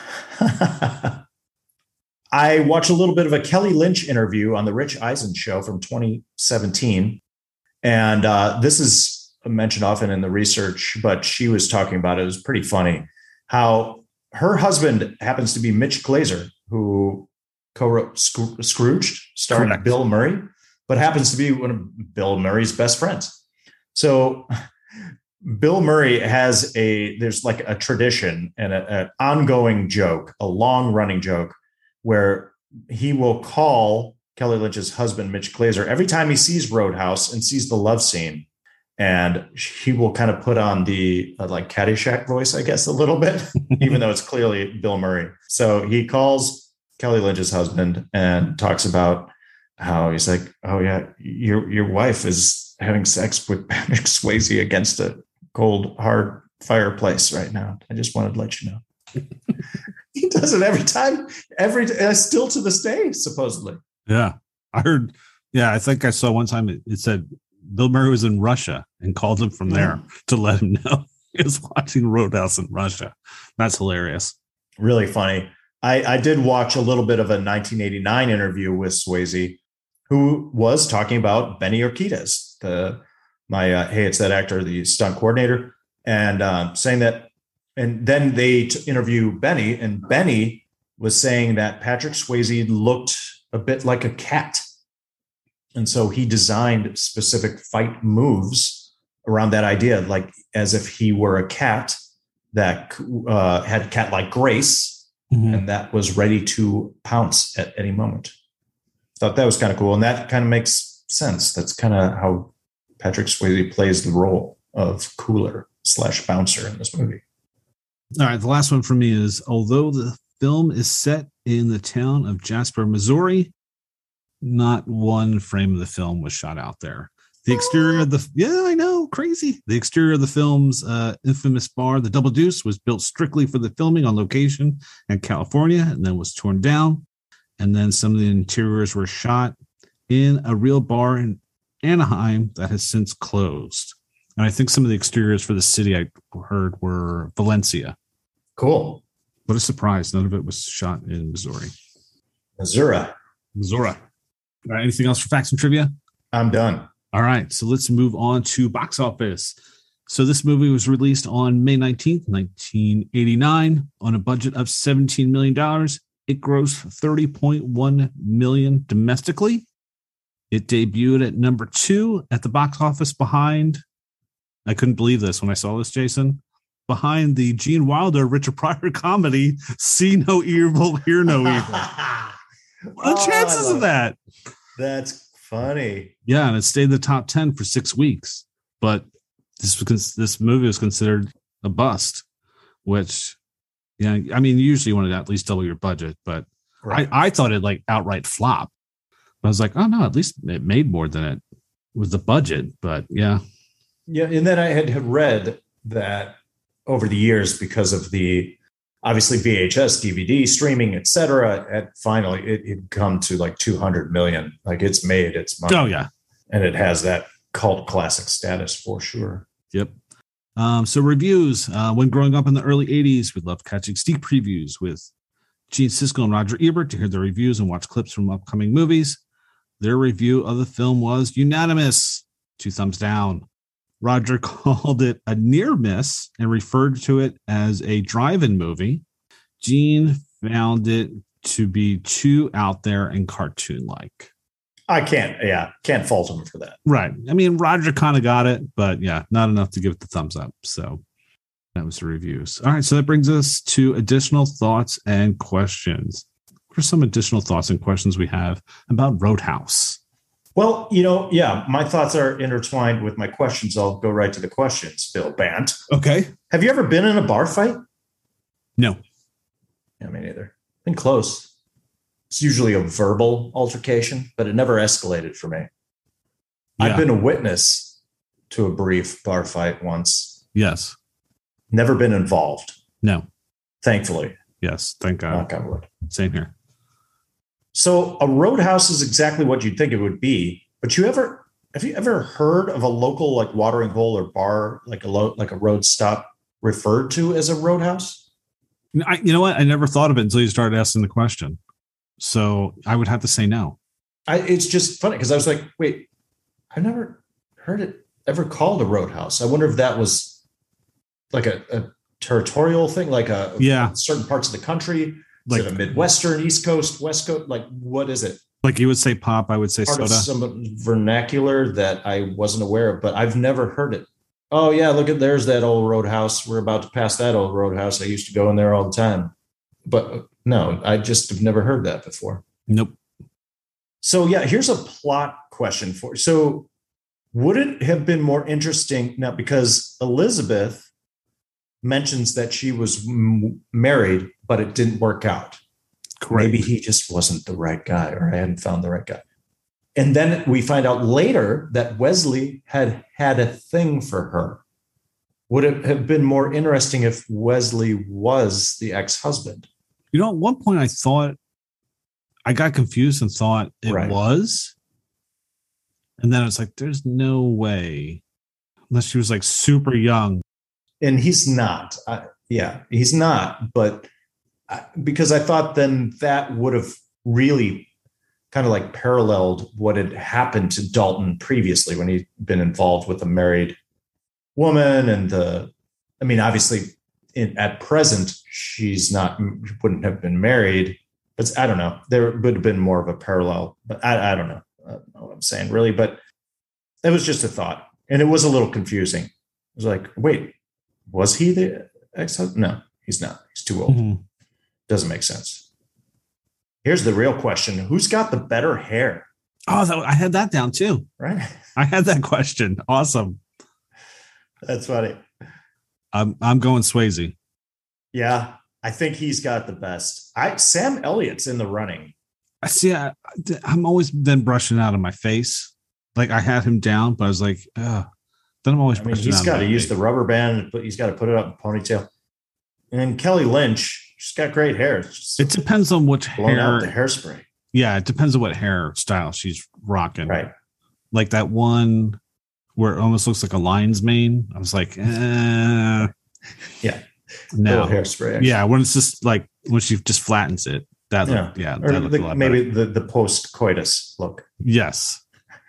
I watched a little bit of a Kelly Lynch interview on the Rich Eisen show from twenty seventeen. And uh, this is mentioned often in the research, but she was talking about it. It was pretty funny how her husband happens to be Mitch Glazer, who co-wrote Sc- Scrooged, starring Correct. Bill Murray, but happens to be one of Bill Murray's best friends. So Bill Murray has a, there's like a tradition and an ongoing joke, a long running joke, where he will call Kelly Lynch's husband, Mitch Glazer, every time he sees Roadhouse and sees the love scene. And he will kind of put on the uh, like Caddyshack voice, I guess, a little bit, even though it's clearly Bill Murray. So he calls Kelly Lynch's husband and talks about how he's like, oh, yeah, your your wife is having sex with Patrick Swayze against a cold, hard fireplace right now. I just wanted to let you know. He does it every time, every uh, still to this day, supposedly. Yeah, I heard. Yeah, I think I saw one time it, it said Bill Murray was in Russia and called him from there mm. to let him know he was watching Roadhouse in Russia. That's hilarious. Really funny. I, I did watch a little bit of a nineteen eighty-nine interview with Swayze, who was talking about Benny Urquidez, the my uh, hey, it's that actor, the stunt coordinator, and um, saying that. And then they t- interview Benny, and Benny was saying that Patrick Swayze looked a bit like a cat. And so he designed specific fight moves around that idea, like as if he were a cat that uh, had cat-like grace, mm-hmm. and that was ready to pounce at any moment. Thought that was kind of cool. And that kind of makes sense. That's kind of how Patrick Swayze plays the role of cooler slash bouncer in this movie. All right. The last one for me is, although the film is set in the town of Jasper, Missouri, not one frame of the film was shot out there. The exterior of the, yeah, I know, crazy. The exterior of the film's uh, infamous bar, the Double Deuce, was built strictly for the filming on location in California and then was torn down. And then some of the interiors were shot in a real bar in Anaheim that has since closed. And I think some of the exteriors for the city I heard were Valencia. Cool. What a surprise. None of it was shot in Missouri. Missouri. Missouri. All right. Anything else for facts and trivia? I'm done. All right. So let's move on to box office. So this movie was released on May nineteenth, nineteen eighty-nine on a budget of seventeen million dollars. It grossed thirty point one million dollars domestically. It debuted at number two at the box office behind, I couldn't believe this when I saw this, Jason, behind the Gene Wilder, Richard Pryor comedy, See No Evil, Hear No Evil. What are the oh, chances of that? That's funny. Yeah, and it stayed in the top ten for six weeks. But this was, this movie was considered a bust, which, yeah, I mean, usually you want to at least double your budget, but right. I, I thought it like outright flop. I was like, oh no, at least it made more than it was the budget. But yeah. Yeah, and then I had read that over the years, because of the obviously V H S, D V D, streaming, et cetera, at finally it had come to like two hundred million. Like it's made its money. Oh yeah, and it has that cult classic status for sure. Yep. Um, so reviews. Uh, when growing up in the early eighties, we loved catching sneak previews with Gene Siskel and Roger Ebert to hear their reviews and watch clips from upcoming movies. Their review of the film was unanimous. Two thumbs down. Roger called it a near miss and referred to it as a drive-in movie. Gene found it to be too out there and cartoon-like. I can't, yeah, can't fault him for that. Right. I mean, Roger kind of got it, but yeah, not enough to give it the thumbs up. So that was the reviews. All right, so that brings us to additional thoughts and questions. What are some additional thoughts and questions we have about Roadhouse? Well, you know, yeah, my thoughts are intertwined with my questions. I'll go right to the questions, Bill Bant. Okay. Have you ever been in a bar fight? No. Yeah, me neither. Been close. It's usually a verbal altercation, but it never escalated for me. Yeah. I've been a witness to a brief bar fight once. Yes. Never been involved. No. Thankfully. Yes. Thank God. Knock on wood. Same here. So a roadhouse is exactly what you'd think it would be. But you ever have you ever heard of a local like watering hole or bar, like a lo- like a road stop, referred to as a roadhouse? I, you know what? I never thought of it until you started asking the question. So I would have to say no. I, it's just funny because I was like, wait, I've never heard it ever called a roadhouse. I wonder if that was like a, a territorial thing, like a yeah, certain parts of the country? Is like it a Midwestern, East Coast, West Coast? Like, what is it? Like you would say pop, I would say Part soda. of some vernacular that I wasn't aware of, but I've never heard it. Oh yeah, look at there's that old roadhouse. We're about to pass that old roadhouse. I used to go in there all the time. But no, I just have never heard that before. Nope. So yeah, here's a plot question for you. So would it have been more interesting now, because Elizabeth mentions that she was m- married, but it didn't work out. Correct. Maybe he just wasn't the right guy, or I hadn't found the right guy. And then we find out later that Wesley had had a thing for her. Would it have been more interesting if Wesley was the ex-husband? You know, at one point I thought, I got confused and thought it right. was. And then it's like, there's no way. Unless she was like super young. And he's not. Uh, yeah, he's not. But I, because I thought then that would have really kind of like paralleled what had happened to Dalton previously when he'd been involved with a married woman. And the, I mean, obviously in, at present, she's not, wouldn't have been married, but I don't know. There would have been more of a parallel, but I, I don't know. I don't know what I'm saying really, but it was just a thought, and it was a little confusing. It was like, wait, was he the ex-husband? No, he's not. He's too old. Mm-hmm. Doesn't make sense. Here's the real question. Who's got the better hair? Oh, that, I had that down too. Right. I had that question. Awesome. That's funny. I'm I'm going Swayze. Yeah, I think he's got the best. I Sam Elliott's in the running. I see. I, I'm always then brushing out of my face. Like I had him down, but I was like, uh, then I'm always I mean, brushing he's out. He's got to use face. the rubber band, but he's got to put it up in ponytail. And then Kelly Lynch, she's got great hair. It depends on which hair. Out the hairspray. Yeah, it depends on what hairstyle she's rocking. Right. Like that one where it almost looks like a lion's mane. I was like, eh. Yeah. No hairspray. Actually. Yeah, when it's just like when she just flattens it. That yeah, look, yeah or that the, maybe better. the the post coitus look. Yes.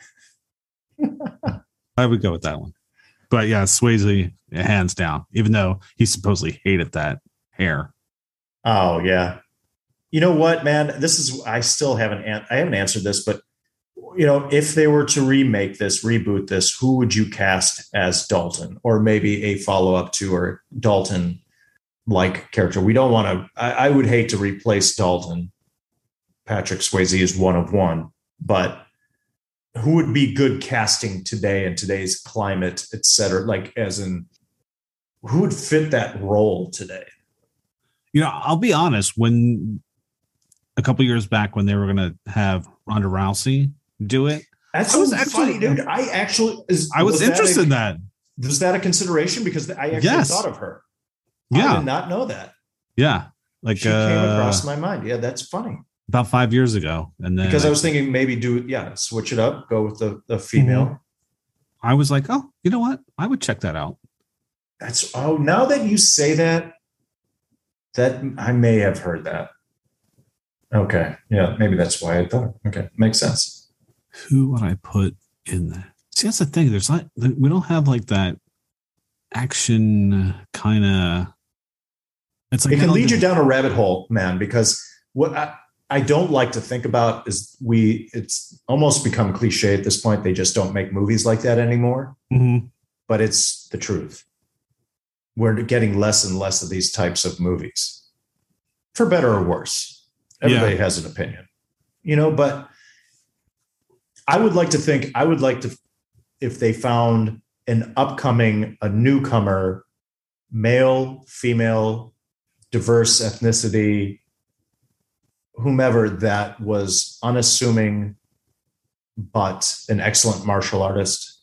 I would go with that one. But yeah, Swayze, hands down, even though he supposedly hated that hair. Oh, yeah. You know what, man? This is, I still haven't, I haven't answered this, but, you know, if they were to remake this, reboot this, who would you cast as Dalton, or maybe a follow up to or Dalton like character? We don't want to, I, I would hate to replace Dalton. Patrick Swayze is one of one, but who would be good casting today in today's climate, et cetera? Like, as in, who would fit that role today? You know, I'll be honest. When a couple years back, when they were going to have Ronda Rousey do it, that's I was actually, funny, dude. I actually, is, I was, was interested a, in that. Was that a consideration? Because I actually yes. thought of her. Yeah, I did not know that. Yeah, like she uh, came across my mind. Yeah, that's funny. About five years ago, and then because I was thinking maybe do yeah, switch it up, go with the, the female. Mm-hmm. I was like, oh, you know what? I would check that out. That's oh, now that you say that, that I may have heard that. Okay, yeah, maybe that's why I thought. Okay, makes sense. Who would I put in there? See, that's the thing. There's like we don't have like that action kind of. It's like it can lead you down a rabbit hole, man. Because what I, I don't like to think about is we. It's almost become cliche at this point. They just don't make movies like that anymore. Mm-hmm. But it's the truth. We're getting less and less of these types of movies, for better or worse. Everybody yeah. has an opinion, you know, but I would like to think, I would like to, if they found an upcoming, a newcomer, male, female, diverse ethnicity, whomever that was unassuming, but an excellent martial artist.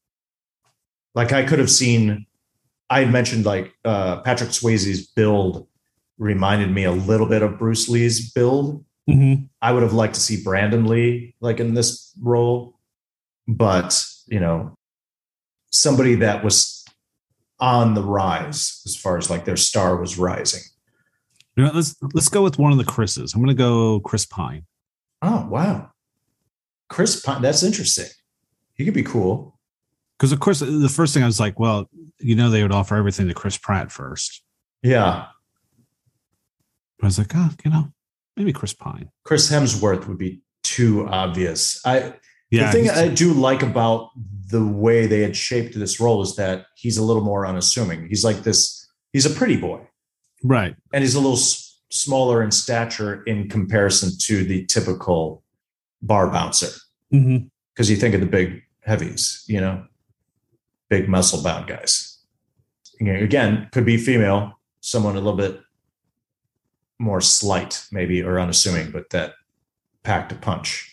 Like I could have seen, I had mentioned like uh, Patrick Swayze's build reminded me a little bit of Bruce Lee's build. Mm-hmm. I would have liked to see Brandon Lee like in this role, but you know, somebody that was on the rise as far as like their star was rising. You know, let's let's go with one of the Chris's. I'm going to go Chris Pine. Oh wow, Chris Pine. That's interesting. He could be cool. Because of course, the first thing I was like, well, you know, they would offer everything to Chris Pratt first. Yeah. I was like, oh, you know, maybe Chris Pine. Chris Hemsworth would be too obvious. I Yeah, the thing he's- I do like about the way they had shaped this role is that he's a little more unassuming. He's like this, he's a pretty boy. Right. And he's a little s- smaller in stature in comparison to the typical bar bouncer. Mm-hmm. Because you think of the big heavies, you know, big muscle bound guys. You know, again, could be female, someone a little bit more slight, maybe, or unassuming, but that packed a punch.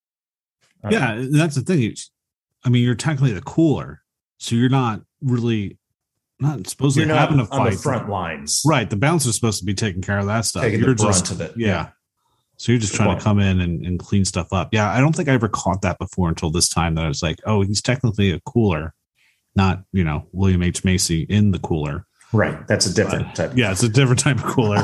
I don't Yeah, know. and that's the thing. It's- I mean, you're technically the cooler, so you're not really not supposed You're to not having a on fight. the front lines, Right. The bouncer's supposed to be taking care of that stuff. taking you're the brunt just of it. yeah. So you're just Good trying point. to come in and, and clean stuff up. Yeah, I don't think I ever caught that before until this time that I was like, oh, he's technically a cooler, not, you know, William H. Macy in the cooler. Right. That's a different But, type. yeah, it's a different type of cooler.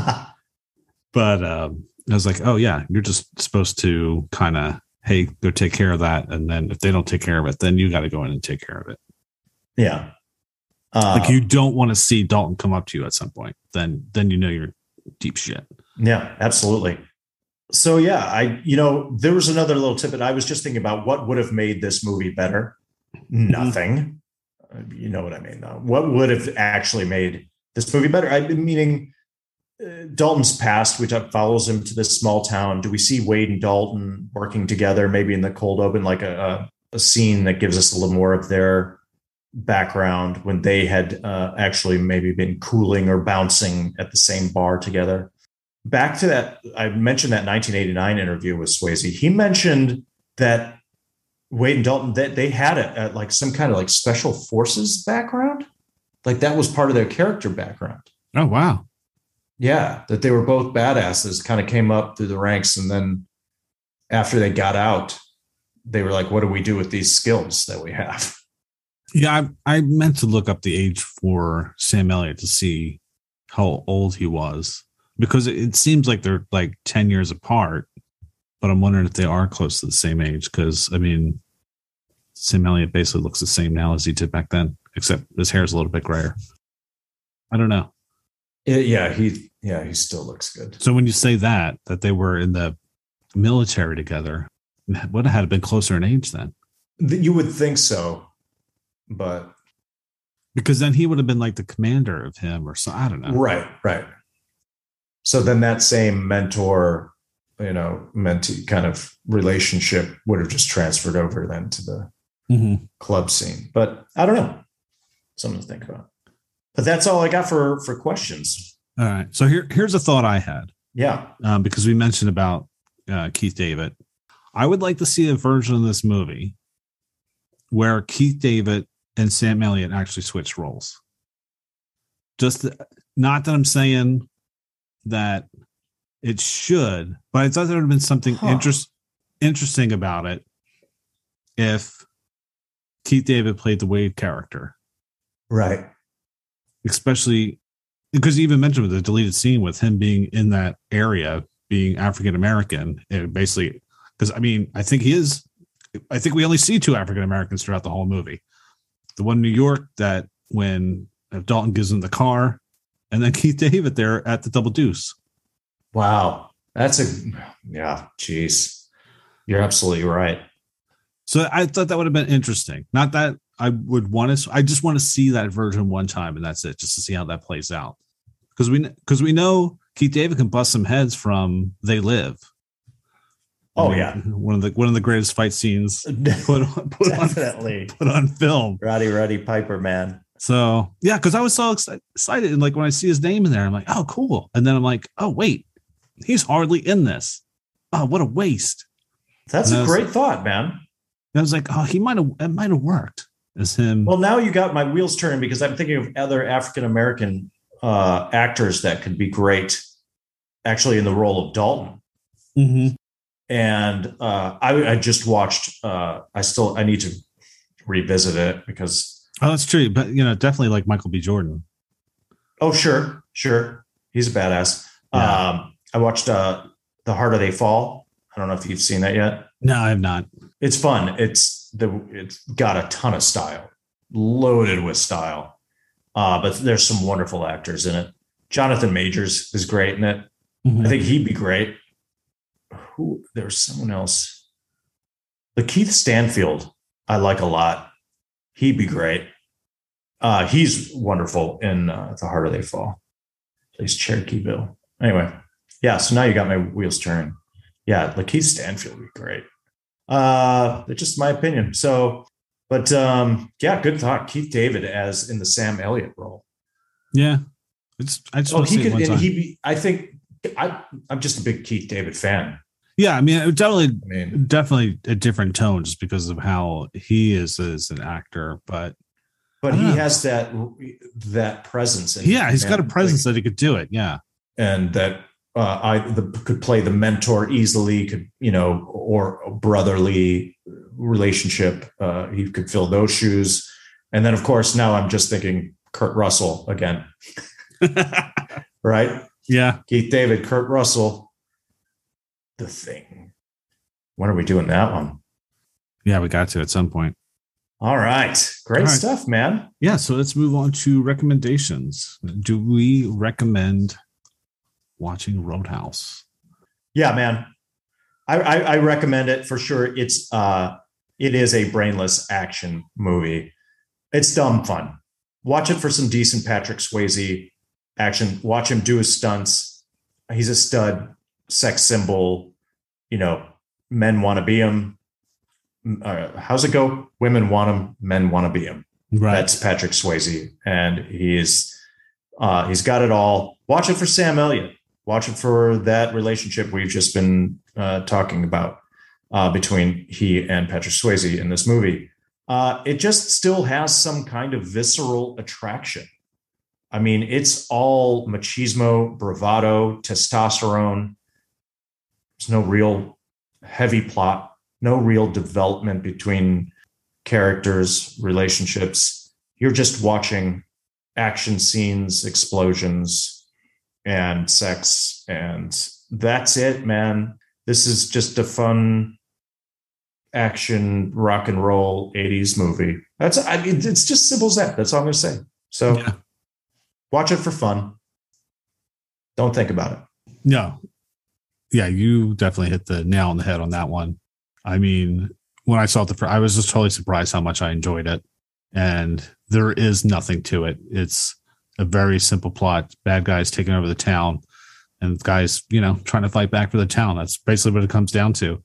But um, I was like, oh, yeah, you're just supposed to kind of, hey, go take care of that. And then if they don't take care of it, then you got to go in and take care of it. Yeah. Uh, Like you don't want to see Dalton come up to you at some point. Then, then you know you're deep shit. Yeah, absolutely. So yeah, I you know there was another little tidbit. I was just thinking about what would have made this movie better. Nothing. Uh, You know what I mean? Though. What would have actually made this movie better? I've been meaning uh, Dalton's past, which follows him to this small town. Do we see Wade and Dalton working together? Maybe in the cold open, like a, a, a scene that gives us a little more of their background when they had uh, actually maybe been cooling or bouncing at the same bar together. Back to that, I mentioned that nineteen eighty-nine interview with Swayze. He mentioned that Wade and Dalton, that they had a, a like some kind of like special forces background. Like that was part of their character background. Oh, wow. Yeah, that they were both badasses, kind of came up through the ranks. And then after they got out, they were like, what do we do with these skills that we have? Yeah, I, I meant to look up the age for Sam Elliott to see how old he was, because it, it seems like they're like ten years apart, but I'm wondering if they are close to the same age. Because I mean, Sam Elliott basically looks the same now as he did back then, except his hair is a little bit grayer. I don't know. Yeah, he yeah, he still looks good. So when you say that, that they were in the military together, would have had been closer in age then. You would think so, but Because then he would have been like the commander of him or so. I don't know. right, right. So then that same mentor, you know, mentee kind of relationship would have just transferred over then to the Mm-hmm. club scene. But I don't know. Something to think about. But that's all I got for for questions. All right. So here, here's a thought I had. Yeah. Um, because we mentioned about uh, Keith David. I would like to see a version of this movie where Keith David and Sam Elliott actually switch roles. Just th- not that I'm saying that it should, but I thought there would have been something Huh. interest, interesting about it if Keith David played the Wade character, Right. especially because you even mentioned with the deleted scene with him being in that area, being African American, it basically, because I mean, I think he is, I think we only see two African Americans throughout the whole movie. The one in New York that when Dalton gives him the car, and then Keith David there at the Double Deuce. Wow. That's a yeah, geez. You're absolutely right. So I thought that would have been interesting. Not that I would want to, I just want to see that version one time and that's it, just to see how that plays out. Because we because we know Keith David can bust some heads from They Live. Oh, I mean, yeah. one of the one of the greatest fight scenes put on, put on Definitely. put on film. Roddy Roddy Piper, man. So yeah, because I was so exci- excited, and like when I see his name in there, I'm like, oh, cool. And then I'm like, oh wait, he's hardly in this. Oh, what a waste. That's And I a was- great thought, man. And I was like, oh, he might have it might have worked as him. Well, now you got my wheels turning because I'm thinking of other African American uh, actors that could be great, actually, in the role of Dalton. Mhm. And uh, I, I just watched. Uh, I still I need to revisit it because Oh, that's true. But you know, definitely like Michael B. Jordan. oh sure sure he's a badass. Yeah. Um, I watched uh, The Harder They Fall. I don't know if you've seen that yet. No, I have not. It's fun. It's the it's got a ton of style, loaded with style. Uh, but there's some wonderful actors in it. Jonathan Majors is great in it. Mm-hmm. I think he'd be great. Who? There's someone else. The Keith Stanfield, I like a lot. He'd be great. Uh, he's wonderful in uh, The Harder They Fall. Plays Cherokee Bill. Anyway, yeah. So now you got my wheels turning. Yeah, Lakeith Stanfield would be great. Uh, that's just my opinion. So, but um, yeah, good thought. Keith David as in the Sam Elliott role. Yeah, it's. I just oh, want to he see could. it one And time. he. Be, I think. I. I'm just a big Keith David fan. Yeah, I mean, it definitely, I mean, definitely a different tone just because of how he is as an actor. But but he know. has that that presence. And yeah, he's man, got a presence like, that he could do it. Yeah, and that uh, I the, could play the mentor easily. Could you know, or a brotherly relationship. Uh, he could fill those shoes. And then, of course, now I'm just thinking Kurt Russell again, right? Yeah, Keith David, Kurt Russell. The Thing. When are we doing that one? Yeah, we got to at some point. All right. Great All right. stuff, man. Yeah, so let's move on to recommendations. Do we recommend watching Roadhouse? Yeah, man. I, I, I recommend it for sure. It's uh it is a brainless action movie. It's dumb fun. Watch it for some decent Patrick Swayze action. Watch him do his stunts. He's a stud. Sex symbol, you know, men want to be him. Uh, how's it go? Women want him, men want to be him. Right. That's Patrick Swayze, and he is uh, he's got it all. Watch it for Sam Elliott. Watch it for that relationship we've just been uh, talking about uh, between he and Patrick Swayze in this movie. Uh, it just still has some kind of visceral attraction. I mean, it's all machismo, bravado, testosterone. There's no real heavy plot, no real development between characters, relationships. You're just watching action scenes, explosions, and sex. And that's it, man. This is just a fun action rock and roll eighties movie. That's, I mean, it's just simple as that. That's all I'm going to say. So yeah. Watch it for fun. Don't think about it. No. Yeah, you definitely hit the nail on the head on that one. I mean, when I saw it, the, I was just totally surprised how much I enjoyed it. And there is nothing to it. It's a very simple plot. Bad guys taking over the town and guys, you know, trying to fight back for the town. That's basically what it comes down to.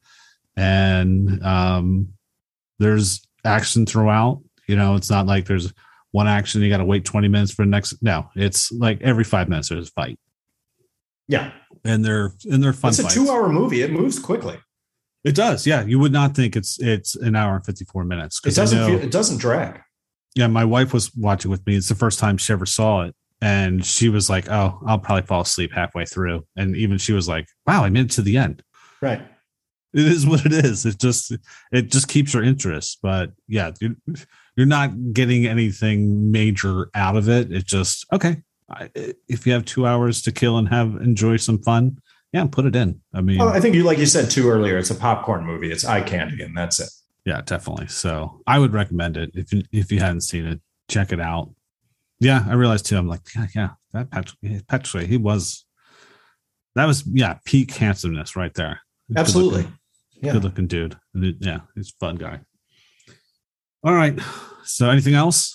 And um, there's action throughout. You know, it's not like there's one action, you got to wait twenty minutes for the next. No, it's like every five minutes there's a fight. Yeah. And they're and they're fun. It's a fights. two-hour movie. It moves quickly. It does, yeah. You would not think it's it's an hour and fifty-four minutes. It doesn't know, feel, it doesn't drag. Yeah, my wife was watching with me. It's the first time she ever saw it, and she was like, "Oh, I'll probably fall asleep halfway through." And even she was like, "Wow, I made it to the end." Right. It is what it is. It just it just keeps your interest. But yeah, you're, you're not getting anything major out of it. It just okay. If you have two hours to kill and have enjoy some fun, yeah, put it in. I mean, well, I think you, like you said too earlier, it's a popcorn movie. It's eye candy, and that's it. Yeah, definitely. So I would recommend it if you, if you hadn't seen it, check it out. Yeah, I realized too. I'm like, yeah, yeah, that Patrick, Patrick, he was. That was yeah, peak handsomeness right there. Absolutely, good looking, yeah, good looking dude. Yeah, he's a fun guy. All right. So anything else?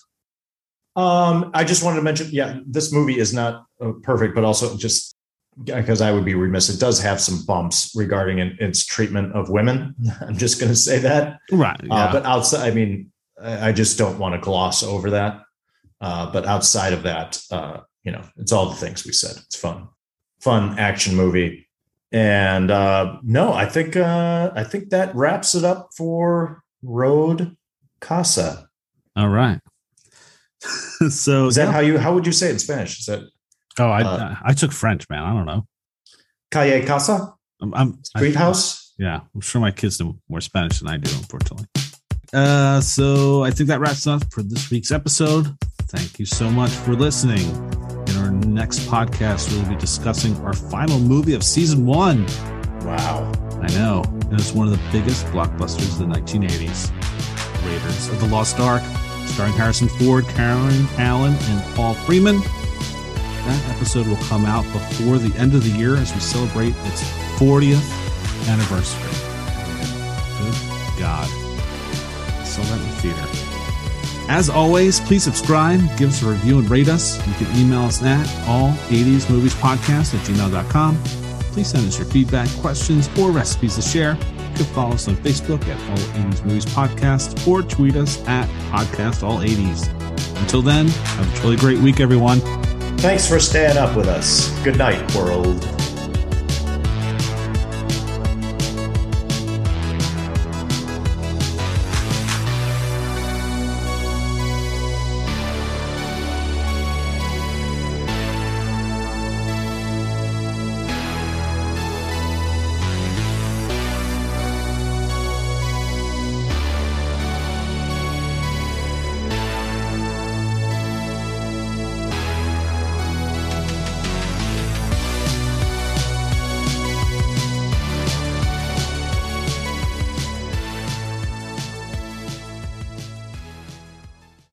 Um, I just wanted to mention, yeah, this movie is not uh, perfect, but also just because I would be remiss, it does have some bumps regarding in, its treatment of women. I'm just going to say that. Right. Yeah. Uh, but outside, I mean, I, I just don't want to gloss over that. Uh, but outside of that, uh, you know, it's all the things we said. It's fun, fun action movie. And uh, no, I think uh, I think that wraps it up for Road Casa. All right. So is that yeah. how you how would you say it in Spanish? Is that oh I uh, I took French, man. I don't know. Calle Casa? I'm, I'm Street I, house? Yeah, I'm sure my kids know more Spanish than I do, unfortunately. Uh, so I think that wraps up for this week's episode. Thank you so much for listening. In our next podcast, we'll be discussing our final movie of season one. Wow. I know. And it's one of the biggest blockbusters of the nineteen eighties. Raiders of the Lost Ark, starring Harrison Ford, Karen Allen, and Paul Freeman. that episode will come out before the end of the year as we celebrate its fortieth anniversary. Good God. I saw that in the theater. As always, please subscribe, give us a review, and rate us. You can email us at all eighties movies podcast at gmail dot com. Please send us your feedback, questions, or recipes to share. You can follow us on Facebook at All eighties Movies Podcast or tweet us at Podcast All eighties. Until then, have a truly great week, everyone. Thanks for staying up with us. Good night, world.